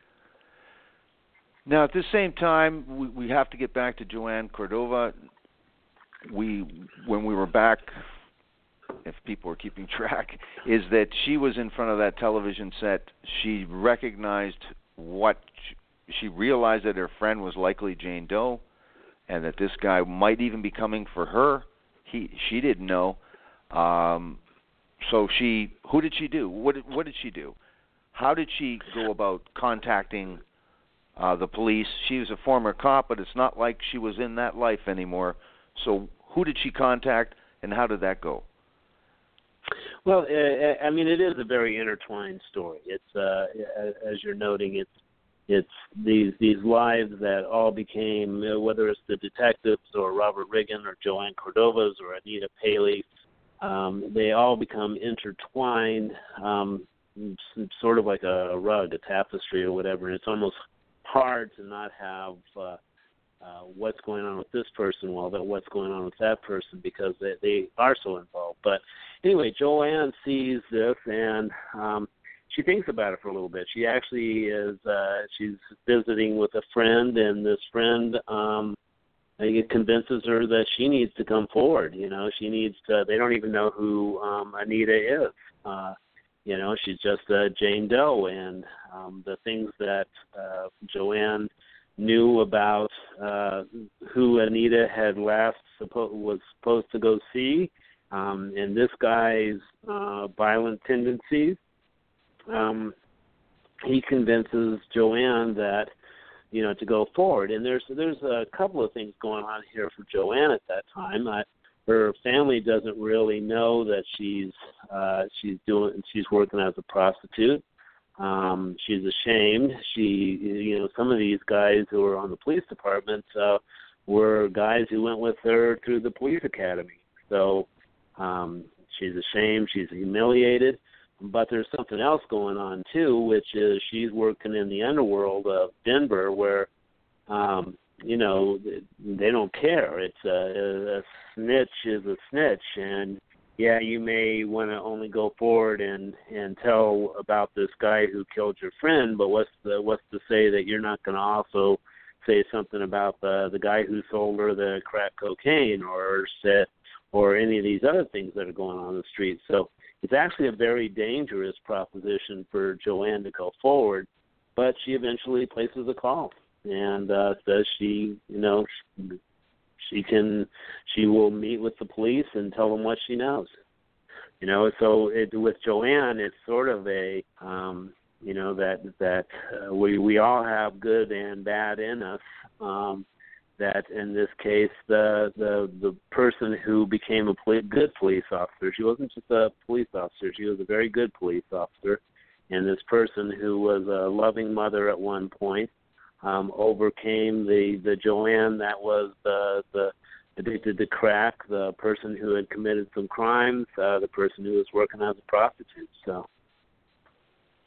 Now, at the same time, we have to get back to Joanne Cordova. When we were back, if people were keeping track, is that she was in front of that television set. She recognized she realized that her friend was likely Jane Doe, and that this guy might even be coming for her. She didn't know. So who did she do? What did she do? How did she go about contacting the police? She was a former cop, but it's not like she was in that life anymore. So who did she contact, and how did that go? Well, it is a very intertwined story. It's as you're noting, it's these lives that all became, whether it's the detectives or Robert Riggin or Joanne Cordova's or Anita Paley, they all become intertwined, sort of like a rug, a tapestry or whatever. And it's almost hard to not have what's going on with this person while what's going on with that person, because they are so involved. But anyway, Joanne sees this, and she thinks about it for a little bit. She actually she's visiting with a friend, and this friend it convinces her that she needs to come forward. She needs to. They don't even know who Anita is. She's just Jane Doe, and the things that Joanne knew about who Anita had last was supposed to go see, and this guy's violent tendencies. He convinces Joanne that, to go forward. And there's a couple of things going on here for Joanne at that time. Her family doesn't really know that she's working as a prostitute. She's ashamed. Some of these guys who were on the police department were guys who went with her through the police academy. So she's ashamed. She's humiliated. But there's something else going on, too, which is she's working in the underworld of Denver where, they don't care. It's a snitch is a snitch. And, yeah, you may want to only go forward and tell about this guy who killed your friend, but what's to say that you're not going to also say something about the guy who sold her the crack cocaine or any of these other things that are going on the street. So it's actually a very dangerous proposition for Joanne to go forward, but she eventually places a call and says she will meet with the police and tell them what she knows. So with Joanne, it's sort of a we all have good and bad in us. That in this case, the person who became a good police officer, she wasn't just a police officer, she was a very good police officer, and this person who was a loving mother at one point overcame the Joanne that was the addicted to crack, the person who had committed some crimes, the person who was working as a prostitute. So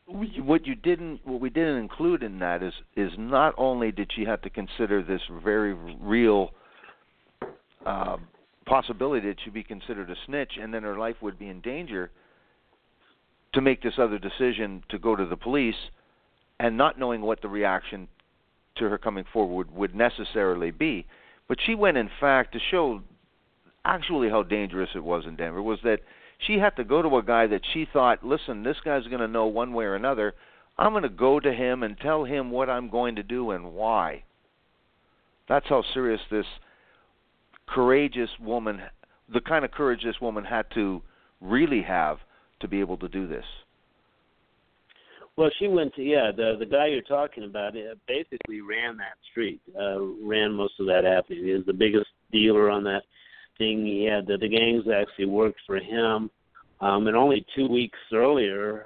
what we didn't include in that is not only did she have to consider this very real possibility that she'd be considered a snitch and then her life would be in danger, to make this other decision to go to the police and not knowing what the reaction to her coming forward would necessarily be. But she went, in fact, to show actually how dangerous it was in Denver, was that she had to go to a guy that she thought, listen, this guy's going to know one way or another. I'm going to go to him and tell him what I'm going to do and why. That's how serious this courageous woman, the kind of courage this woman had to really have to be able to do this. Well, she went to, the guy you're talking about basically ran that street, ran most of that avenue. He was the biggest dealer on that thing. He had the gangs actually worked for him. And only 2 weeks earlier,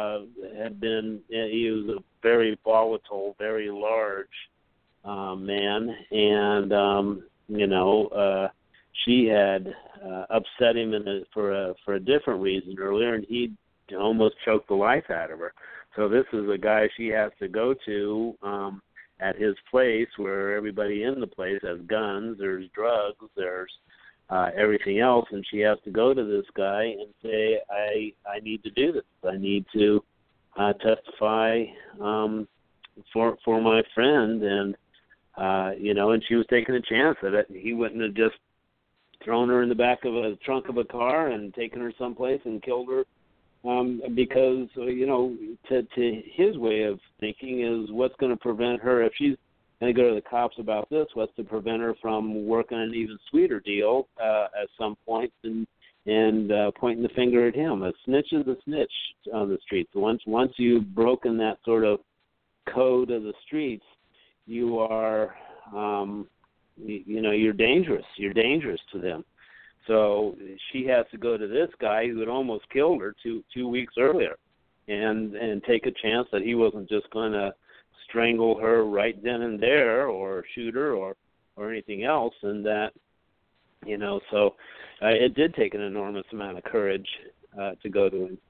he was a very volatile, very large man. And, she had upset him for a different reason earlier, and he almost choked the life out of her. So this is a guy she has to go to at his place, where everybody in the place has guns, there's drugs, there's everything else, and she has to go to this guy and say, I need to do this. I need to testify for my friend, and and she was taking a chance that he wouldn't have just thrown her in the back of a trunk of a car and taken her someplace and killed her, because to his way of thinking is what's going to prevent her, if she's going to go to the cops about this, what's to prevent her from working an even sweeter deal at some point and pointing the finger at him. A snitch is a snitch on the streets. Once you've broken that sort of code of the streets, you are, you're dangerous. You're dangerous to them. So she has to go to this guy who had almost killed her two weeks earlier, and take a chance that he wasn't just going to strangle her right then and there, or shoot her, or anything else, and that, so it did take an enormous amount of courage to go to him.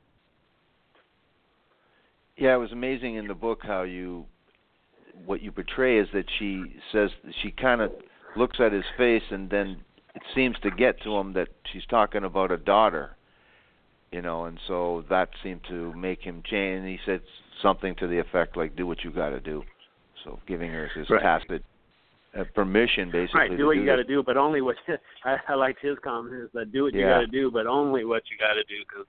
Yeah, it was amazing in the book how what you portray is that she says she kind of looks at his face, and then it seems to get to him that she's talking about a daughter, and so that seemed to make him change. And he said something to the effect like, "Do what you got to do." So giving her his tacit permission, basically. Right, do what you got to do, but only what. I liked his comment is that do what you got to do, but only what you got to do, because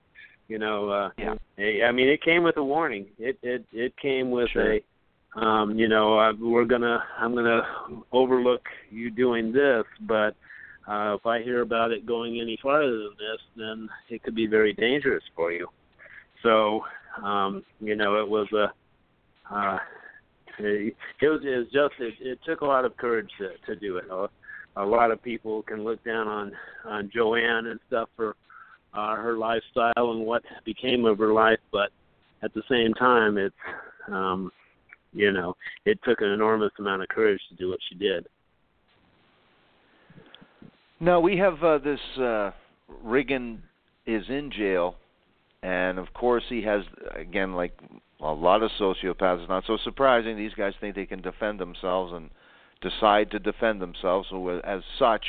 it came with a warning. It came with I'm gonna overlook you doing this, but if I hear about it going any farther than this, then it could be very dangerous for you. So, it was it took a lot of courage to do it. A lot of people can look down on Joanne and stuff for her lifestyle and what became of her life, but at the same time, it's it took an enormous amount of courage to do what she did. Now, we have this Riggin is in jail, and of course he has, again, like a lot of sociopaths, it's not so surprising, these guys think they can defend themselves and decide to defend themselves, so as such,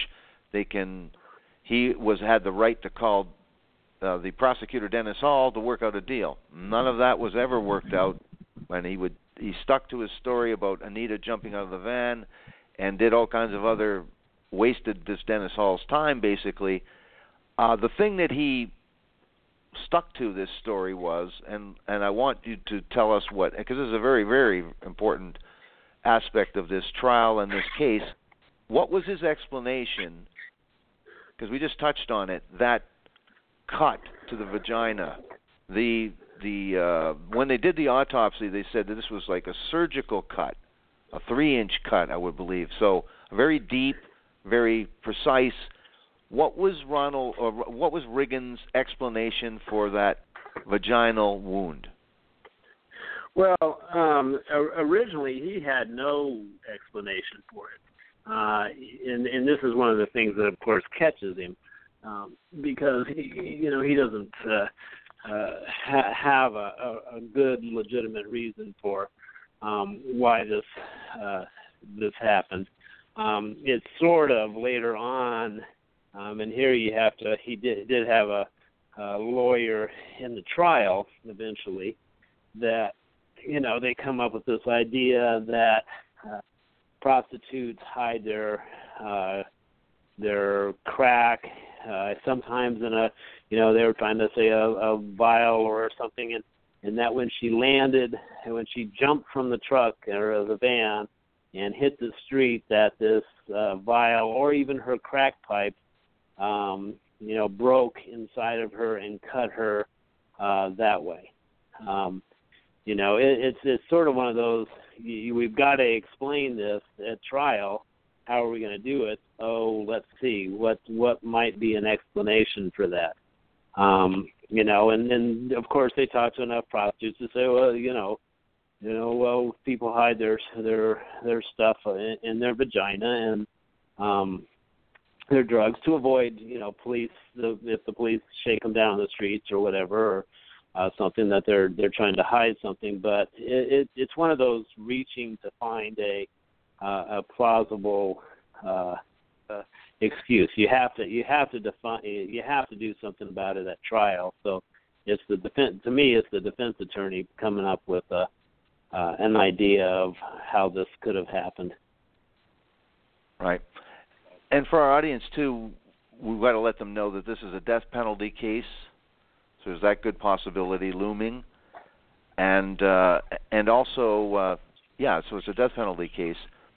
he had the right to call the prosecutor, Dennis Hall, to work out a deal. None of that was ever worked out, and he stuck to his story about Anita jumping out of the van and did all kinds of other, wasted this Dennis Hall's time, basically. The thing that he stuck to this story was, and I want you to tell us what, because this is a very, very important aspect of this trial and this case, what was his explanation, because we just touched on it, that cut to the vagina, when they did the autopsy, they said that this was like a surgical cut, a 3-inch cut, I would believe. So very deep, very precise. What was Riggin's explanation for that vaginal wound? Well, originally he had no explanation for it, and this is one of the things that, of course, catches him, because he doesn't have a good, legitimate reason for why this happened. It's sort of later on, and here he did have a lawyer in the trial eventually, that they come up with this idea that prostitutes hide their crack sometimes in a they were trying to say a vial or something, and that when she landed and when she jumped from the truck or the van and hit the street, that this vial or even her crack pipe broke inside of her and cut her that way. It's sort of one of those, we've got to explain this at trial. How are we going to do it? Oh, let's see what might be an explanation for that. And then of course they talk to enough prostitutes to say, well, people hide their stuff in their vagina and their drugs to avoid, police, if the police shake them down the streets or whatever, or something that they're trying to hide something. But it's one of those reaching to find a plausible excuse. You have to define. You have to do something about it at trial. So it's the defense. To me, it's the defense attorney coming up with an idea of how this could have happened. Right. And for our audience too, we've got to let them know that this is a death penalty case. So there's that good possibility looming, and also so it's a death penalty case.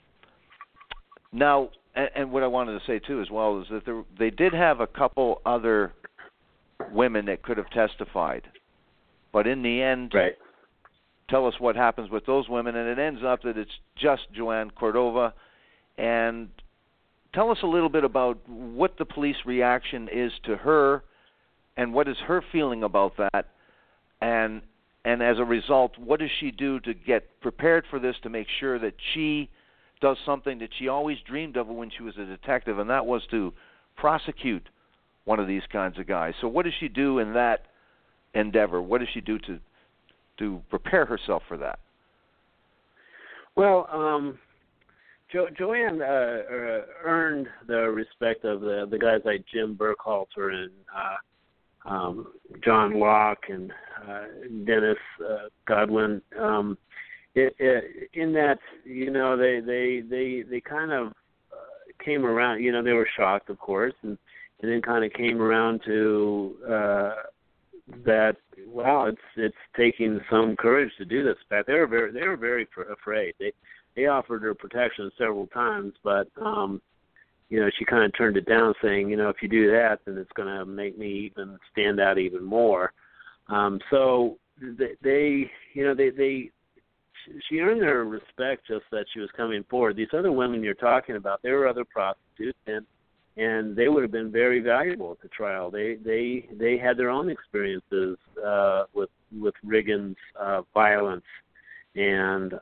Now, and what I wanted to say too as well is that they did have a couple other women that could have testified, but in the end, right. Tell us what happens with those women, and it ends up that it's just Joanne Cordova. And tell us a little bit about what the police reaction is to her, and what is her feeling about that, and as a result, what does she do to get prepared for this, to make sure that she does something that she always dreamed of when she was a detective, and that was to prosecute one of these kinds of guys. So what does she do in that endeavor? What does she do to prepare herself for that? Well, Joanne earned the respect of the guys like Jim Burkhalter and John Locke and Dennis Godwin. In that, they kind of came around. They were shocked, of course, and then kind of came around to that. Wow, it's taking some courage to do this. But they were very afraid. They offered her protection several times, but she kind of turned it down, saying, if you do that, then it's going to make me even stand out even more. So she earned their respect just that she was coming forward. These other women you're talking about, they were other prostitutes, and they would have been very valuable at the trial. They had their own experiences with Riggins' violence and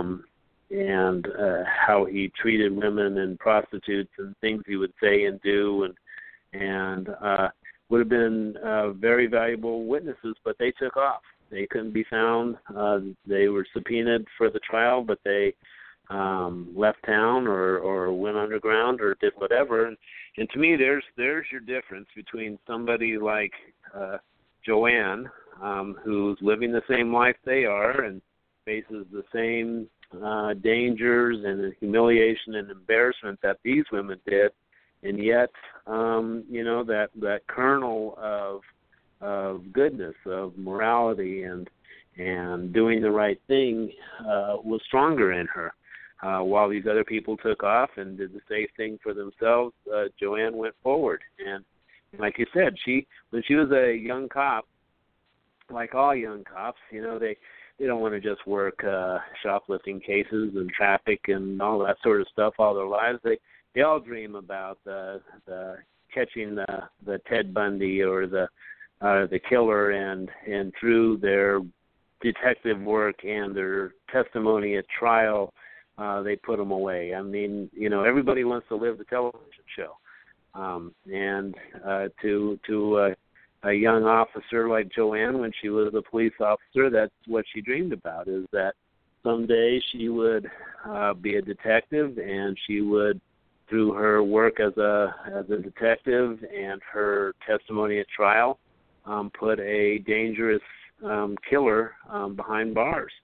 how he treated women and prostitutes and things he would say and do, and would have been very valuable witnesses, but they took off. They couldn't be found. They were subpoenaed for the trial, but they left town or went underground or did whatever. And to me, there's your difference between somebody like Joanne, who's living the same life they are and faces the same dangers and humiliation and embarrassment that these women did, and yet, that kernel of goodness, of morality, and doing the right thing was stronger in her. While these other people took off and did the safe thing for themselves, Joanne went forward. And like you said, when she was a young cop, like all young cops, they don't want to just work shoplifting cases and traffic and all that sort of stuff all their lives. They all dream about the catching the Ted Bundy or the killer, and through their detective work and their testimony at trial, they put them away. I mean, everybody wants to live the television show, and to a young officer like Joanne, when she was a police officer, that's what she dreamed about, is that someday she would be a detective, and she would, through her work as a detective and her testimony at trial, put a dangerous killer behind bars.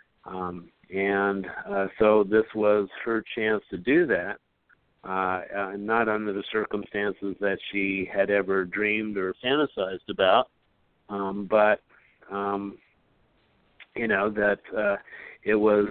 So this was her chance to do that, not under the circumstances that she had ever dreamed or fantasized about, but that it was.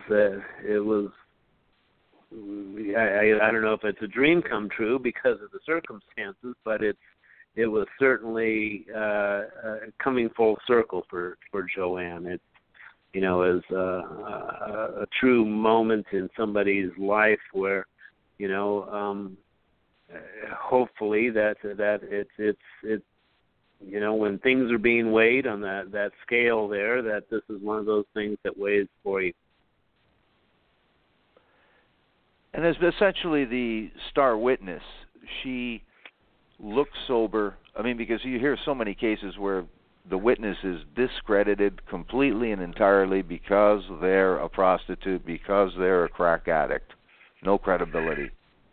I don't know if it's a dream come true because of the circumstances, but it was certainly coming full circle for Joanne. It is a true moment in somebody's life where hopefully that it's when things are being weighed on that scale there, that this is one of those things that weighs for you. And as essentially the star witness, she looked sober. I mean, because you hear so many cases where the witness is discredited completely and entirely because they're a prostitute, because they're a crack addict. No credibility.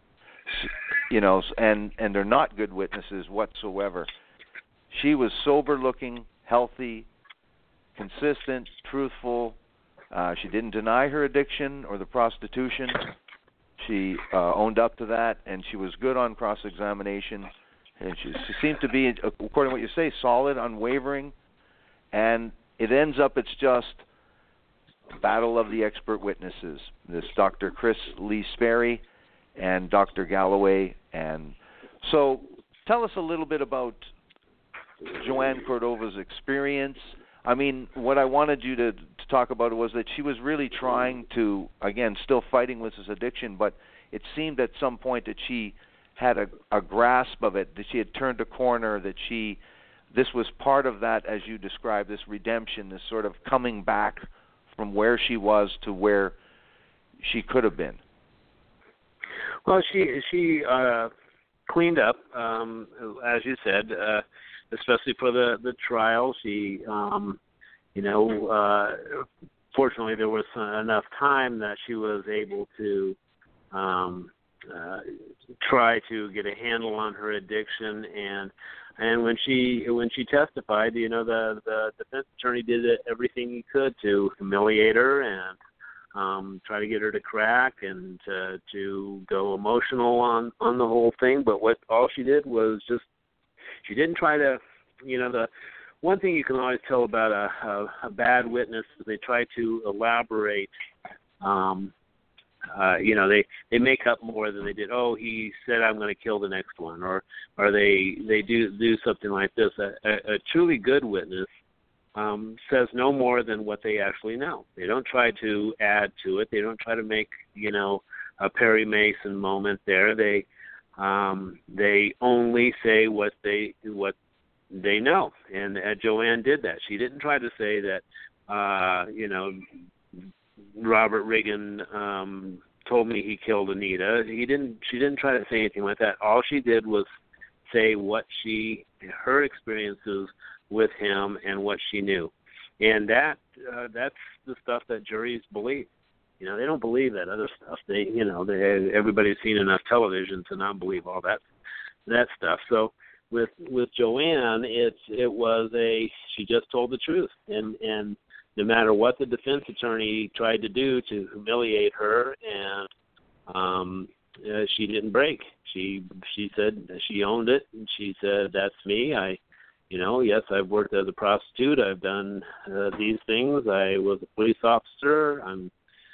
And they're not good witnesses whatsoever. She was sober-looking, healthy, consistent, truthful. She didn't deny her addiction or the prostitution. She owned up to that, and she was good on cross-examination. And she seemed to be, according to what you say, solid, unwavering. And it ends up, it's just a battle of the expert witnesses. This Dr. Chris Lee Sperry and Dr. Galloway. And so tell us a little bit about Joanne Cordova's experience. I mean, what I wanted you to talk about was that she was really trying to, again, still fighting with this addiction, but it seemed at some point that she had a grasp of it, that she had turned a corner, that this was part of that, as you described, this redemption, this sort of coming back from where she was to where she could have been. Well, she cleaned up, as you said, especially for the trial. She, fortunately there was enough time that she was able to try to get a handle on her addiction, and when she testified, the defense attorney did everything he could to humiliate her and try to get her to crack and to go emotional on the whole thing. But all she did was just, she didn't try to, the one thing you can always tell about a bad witness is they try to elaborate. They make up more than they did. Oh, he said I'm going to kill the next one, or they do something like this. A truly good witness says no more than what they actually know. They don't try to add to it. They don't try to make a Perry Mason moment there. They only say what they know, and Joanne did that. She didn't try to say that Robert Reagan told me he killed Anita. She didn't try to say anything like that. All she did was say what her experiences with him and what she knew, and that's the stuff that juries believe. They don't believe that other stuff. Everybody's seen enough television to not believe all that stuff. So with Joanne, she just told the truth, and no matter what the defense attorney tried to do to humiliate her, and she didn't break. She said she owned it, and she said, "That's me. Yes, I've worked as a prostitute. I've done these things. I was a police officer. And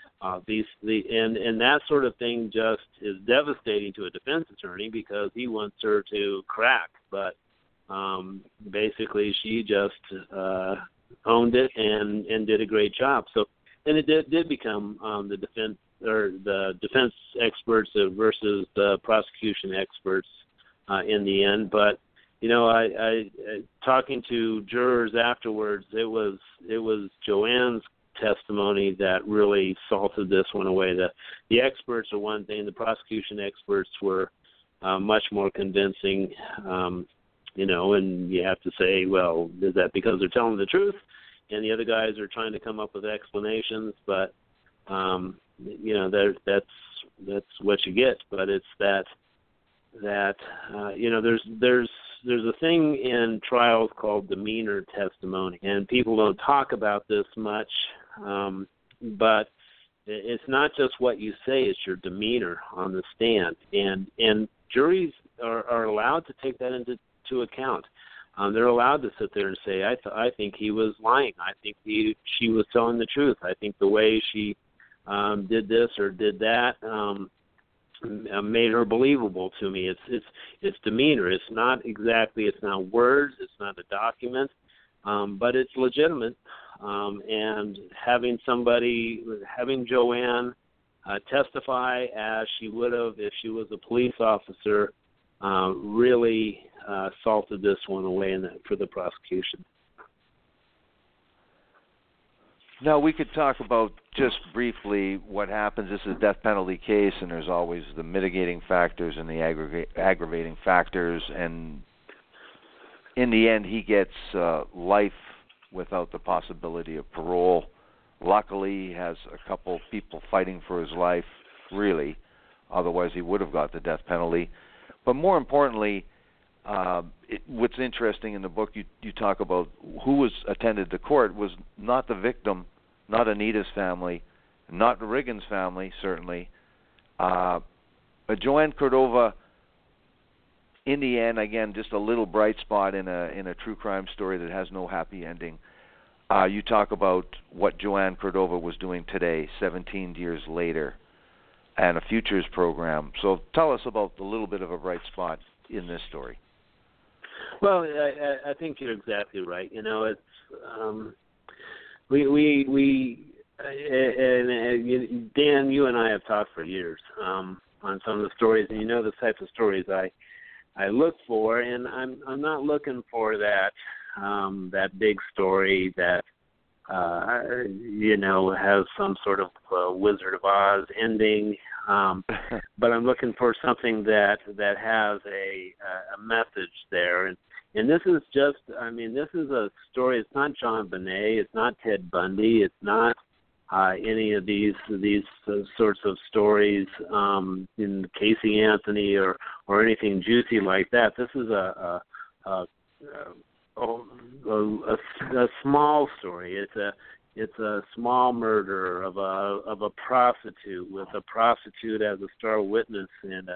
that sort of thing just is devastating to a defense attorney because he wants her to crack. But basically, she just owned it and did a great job. So, and it did become the defense experts versus the prosecution experts in the end. But I talking to jurors afterwards, it was Joanne's testimony that really salted this one away. The experts are one thing; the prosecution experts were much more convincing. and you have to say, well, is that because they're telling the truth? And the other guys are trying to come up with explanations, but that's what you get. But it's that there's a thing in trials called demeanor testimony, and people don't talk about this much, but it's not just what you say; it's your demeanor on the stand, and juries are allowed to take that into account. They're allowed to sit there and say, I think he was lying. I think she was telling the truth. I think the way she did this or did that made her believable to me. It's demeanor. It's not words. It's not a document, but it's legitimate. And having Joanne testify as she would have if she was a police officer really salted this one away for the prosecution. Now, we could talk about just briefly what happens. This is a death penalty case, and there's always the mitigating factors and the aggravating factors. And in the end, he gets life without the possibility of parole. Luckily, he has a couple people fighting for his life, really. Otherwise, he would have got the death penalty. But more importantly, what's interesting in the book, you talk about who was attended to court was not the victim, not Anita's family, not Riggins' family, certainly. Joanne Cordova, in the end, again, just a little bright spot in a true crime story that has no happy ending. You talk about what Joanne Cordova was doing today, 17 years later, and a futures program. So tell us about a little bit of a bright spot in this story. Well, I think you're exactly right. It's Dan, you and I have talked for years on some of the stories, and the types of stories I look for, and I'm not looking for that big story that has some sort of Wizard of Oz ending. But I'm looking for something that has a message there, and this is this is a story. It's not John Bonet, it's not Ted Bundy, it's not any of these sorts of stories in Casey Anthony or anything juicy like that. This is a small story. It's a small murder of a prostitute with a prostitute as a star witness, and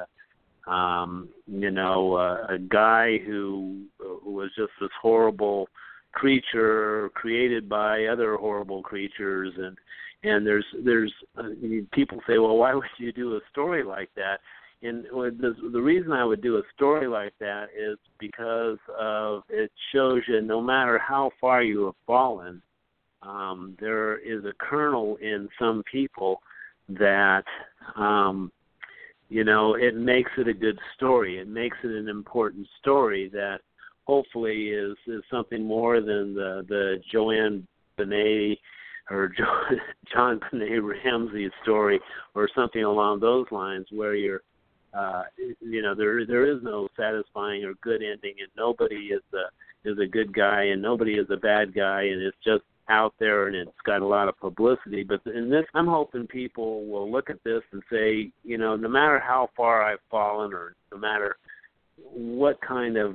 a guy who was just this horrible creature created by other horrible creatures, and there's people say, well, why would you do a story like that? And the reason I would do a story like that is because it shows you no matter how far you have fallen, there is a kernel in some people that, it makes it a good story. It makes it an important story that hopefully is something more than the Joanne Bonet or John Benet Ramsey story or something along those lines where you're, there is no satisfying or good ending, and nobody is a good guy and nobody is a bad guy, and it's just out there and it's got a lot of publicity. But in this, I'm hoping people will look at this and say, no matter how far I've fallen or no matter what kind of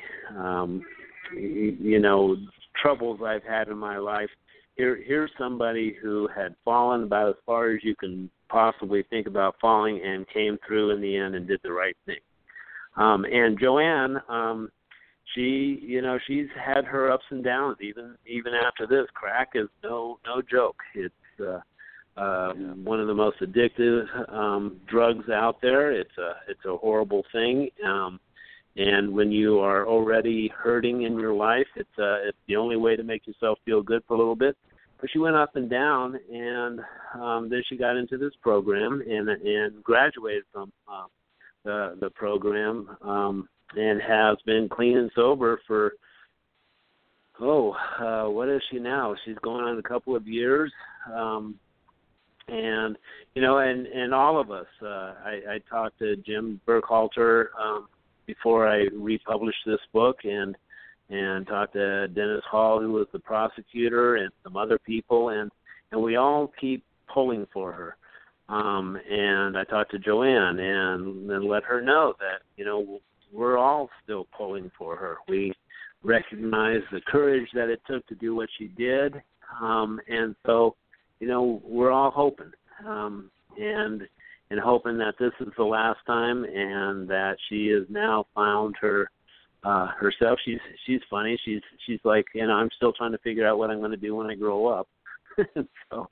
troubles I've had in my life, here's somebody who had fallen about as far as you can possibly think about falling and came through in the end and did the right thing. And Joanne, she's had her ups and downs even after this. Crack is no joke. It's one of the most addictive drugs out there. It's a horrible thing. And when you are already hurting in your life, it's the only way to make yourself feel good for a little bit. But she went up and down, and then she got into this program and graduated from the program and has been clean and sober for, what is she now? She's going on a couple of years. And all of us, I talked to Jim Burkhalter before I republished this book, and talked to Dennis Hall, who was the prosecutor, and some other people, and we all keep pulling for her. And I talked to Joanne and then let her know that, we're all still pulling for her. We recognize the courage that it took to do what she did. And so, we're all hoping, and hoping that this is the last time, and that she has now found herself. She's funny. She's like, I'm still trying to figure out what I'm going to do when I grow up. So,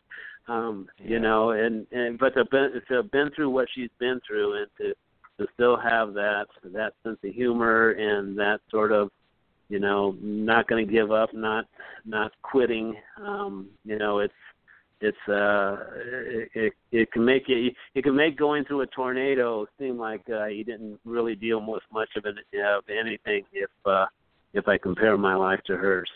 but to have been through what she's been through, and to still have that sense of humor and that sort of, not going to give up, not quitting. It can make going through a tornado seem like you didn't really deal with much of anything if I compare my life to hers.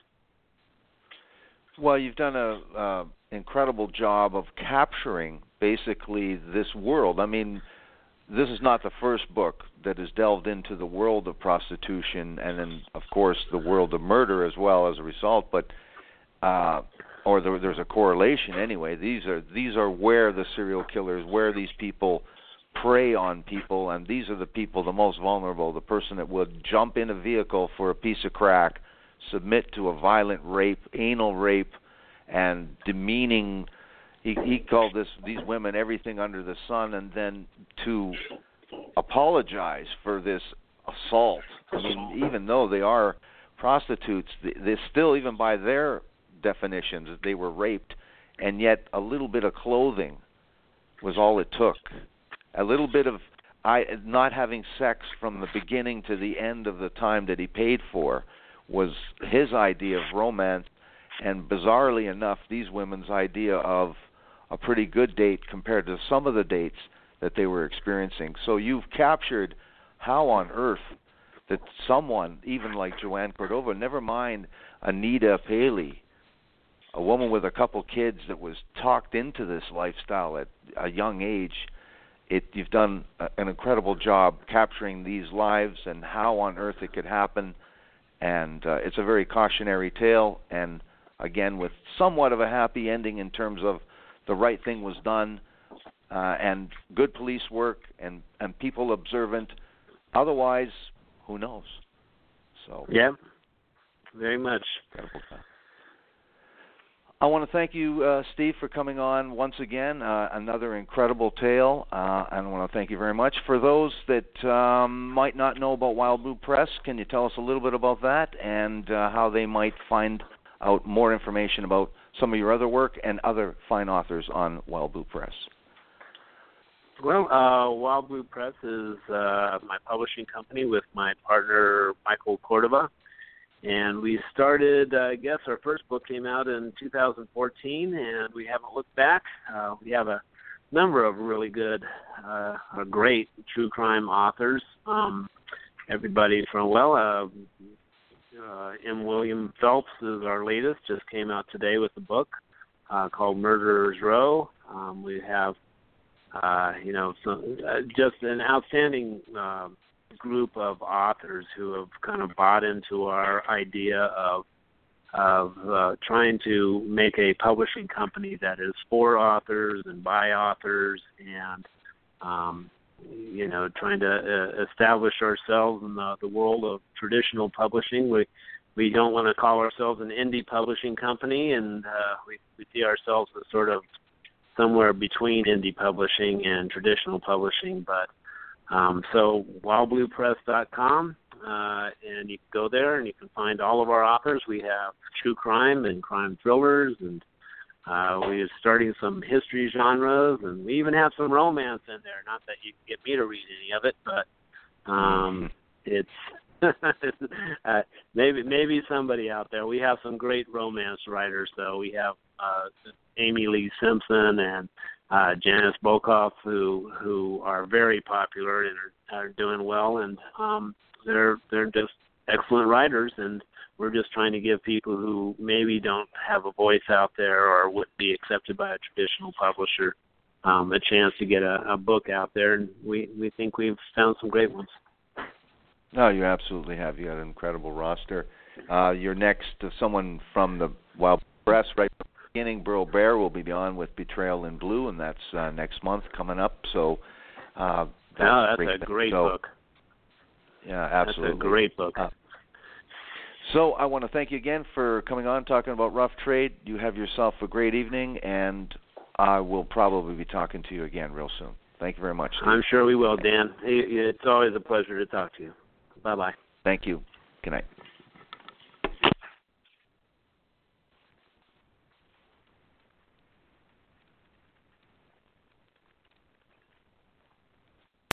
Well, you've done a incredible job of capturing basically this world. I mean, this is not the first book that has delved into the world of prostitution, and then, of course, the world of murder as well as a result. But there's a correlation anyway. These are where the serial killers, where these people prey on people, and these are the people the most vulnerable. The person that would jump in a vehicle for a piece of crack, submit to a violent rape, anal rape, and demeaning. He called these women everything under the sun, and then to apologize for this assault. I mean, even though they are prostitutes, they still, even by their definitions, they were raped, and yet a little bit of clothing was all it took. A little bit of not having sex from the beginning to the end of the time that he paid for was his idea of romance, and bizarrely enough, these women's idea of a pretty good date compared to some of the dates that they were experiencing. So you've captured how on earth that someone, even like Joanne Cordova, never mind Anita Paley, a woman with a couple kids that was talked into this lifestyle at a young age, you've done an incredible job capturing these lives and how on earth it could happen. And it's a very cautionary tale, and again, with somewhat of a happy ending in terms of the right thing was done, and good police work, and people observant. Otherwise, who knows? So yeah, very much. Incredible time. I want to thank you, Steve, for coming on once again. Another incredible tale, and I want to thank you very much. For those that might not know about Wild Blue Press, can you tell us a little bit about that and how they might find out more information about some of your other work and other fine authors on Wild Blue Press? Well, Wild Blue Press is my publishing company with my partner, Michael Cordova. And we started, I guess our first book came out in 2014, and we haven't looked back. We have a number of really good, great true crime authors. Everybody from, M. William Phelps is our latest, just came out today with a book called Murderer's Row. We have, just an outstanding group of authors who have kind of bought into our idea of trying to make a publishing company that is for authors and by authors, and trying to establish ourselves in the world of traditional publishing. We don't want to call ourselves an indie publishing company, and we see ourselves as sort of somewhere between indie publishing and traditional publishing, but so wildbluepress.com, and you can go there and you can find all of our authors. We have true crime and crime thrillers, and we're starting some history genres, and we even have some romance in there. Not that you can get me to read any of it, but it's maybe somebody out there. We have some great romance writers, though. We have Amy Lee Simpson and Janice Bokoff, who are very popular and are doing well, and they're just excellent writers, and we're just trying to give people who maybe don't have a voice out there or wouldn't be accepted by a traditional publisher a chance to get a book out there, and we think we've found some great ones. No, you absolutely have. You got an incredible roster. You're next to someone from the Wild Press right from the beginning. Burl Barer will be on with Betrayal in Blue, and that's next month coming up. So that's a great book. Yeah, absolutely. That's a great book. So I want to thank you again for coming on, talking about Rough Trade. You have yourself a great evening, and I will probably be talking to you again real soon. Thank you very much, Steve. I'm sure we will, Dan. It's always a pleasure to talk to you. Bye-bye. Thank you. Good night.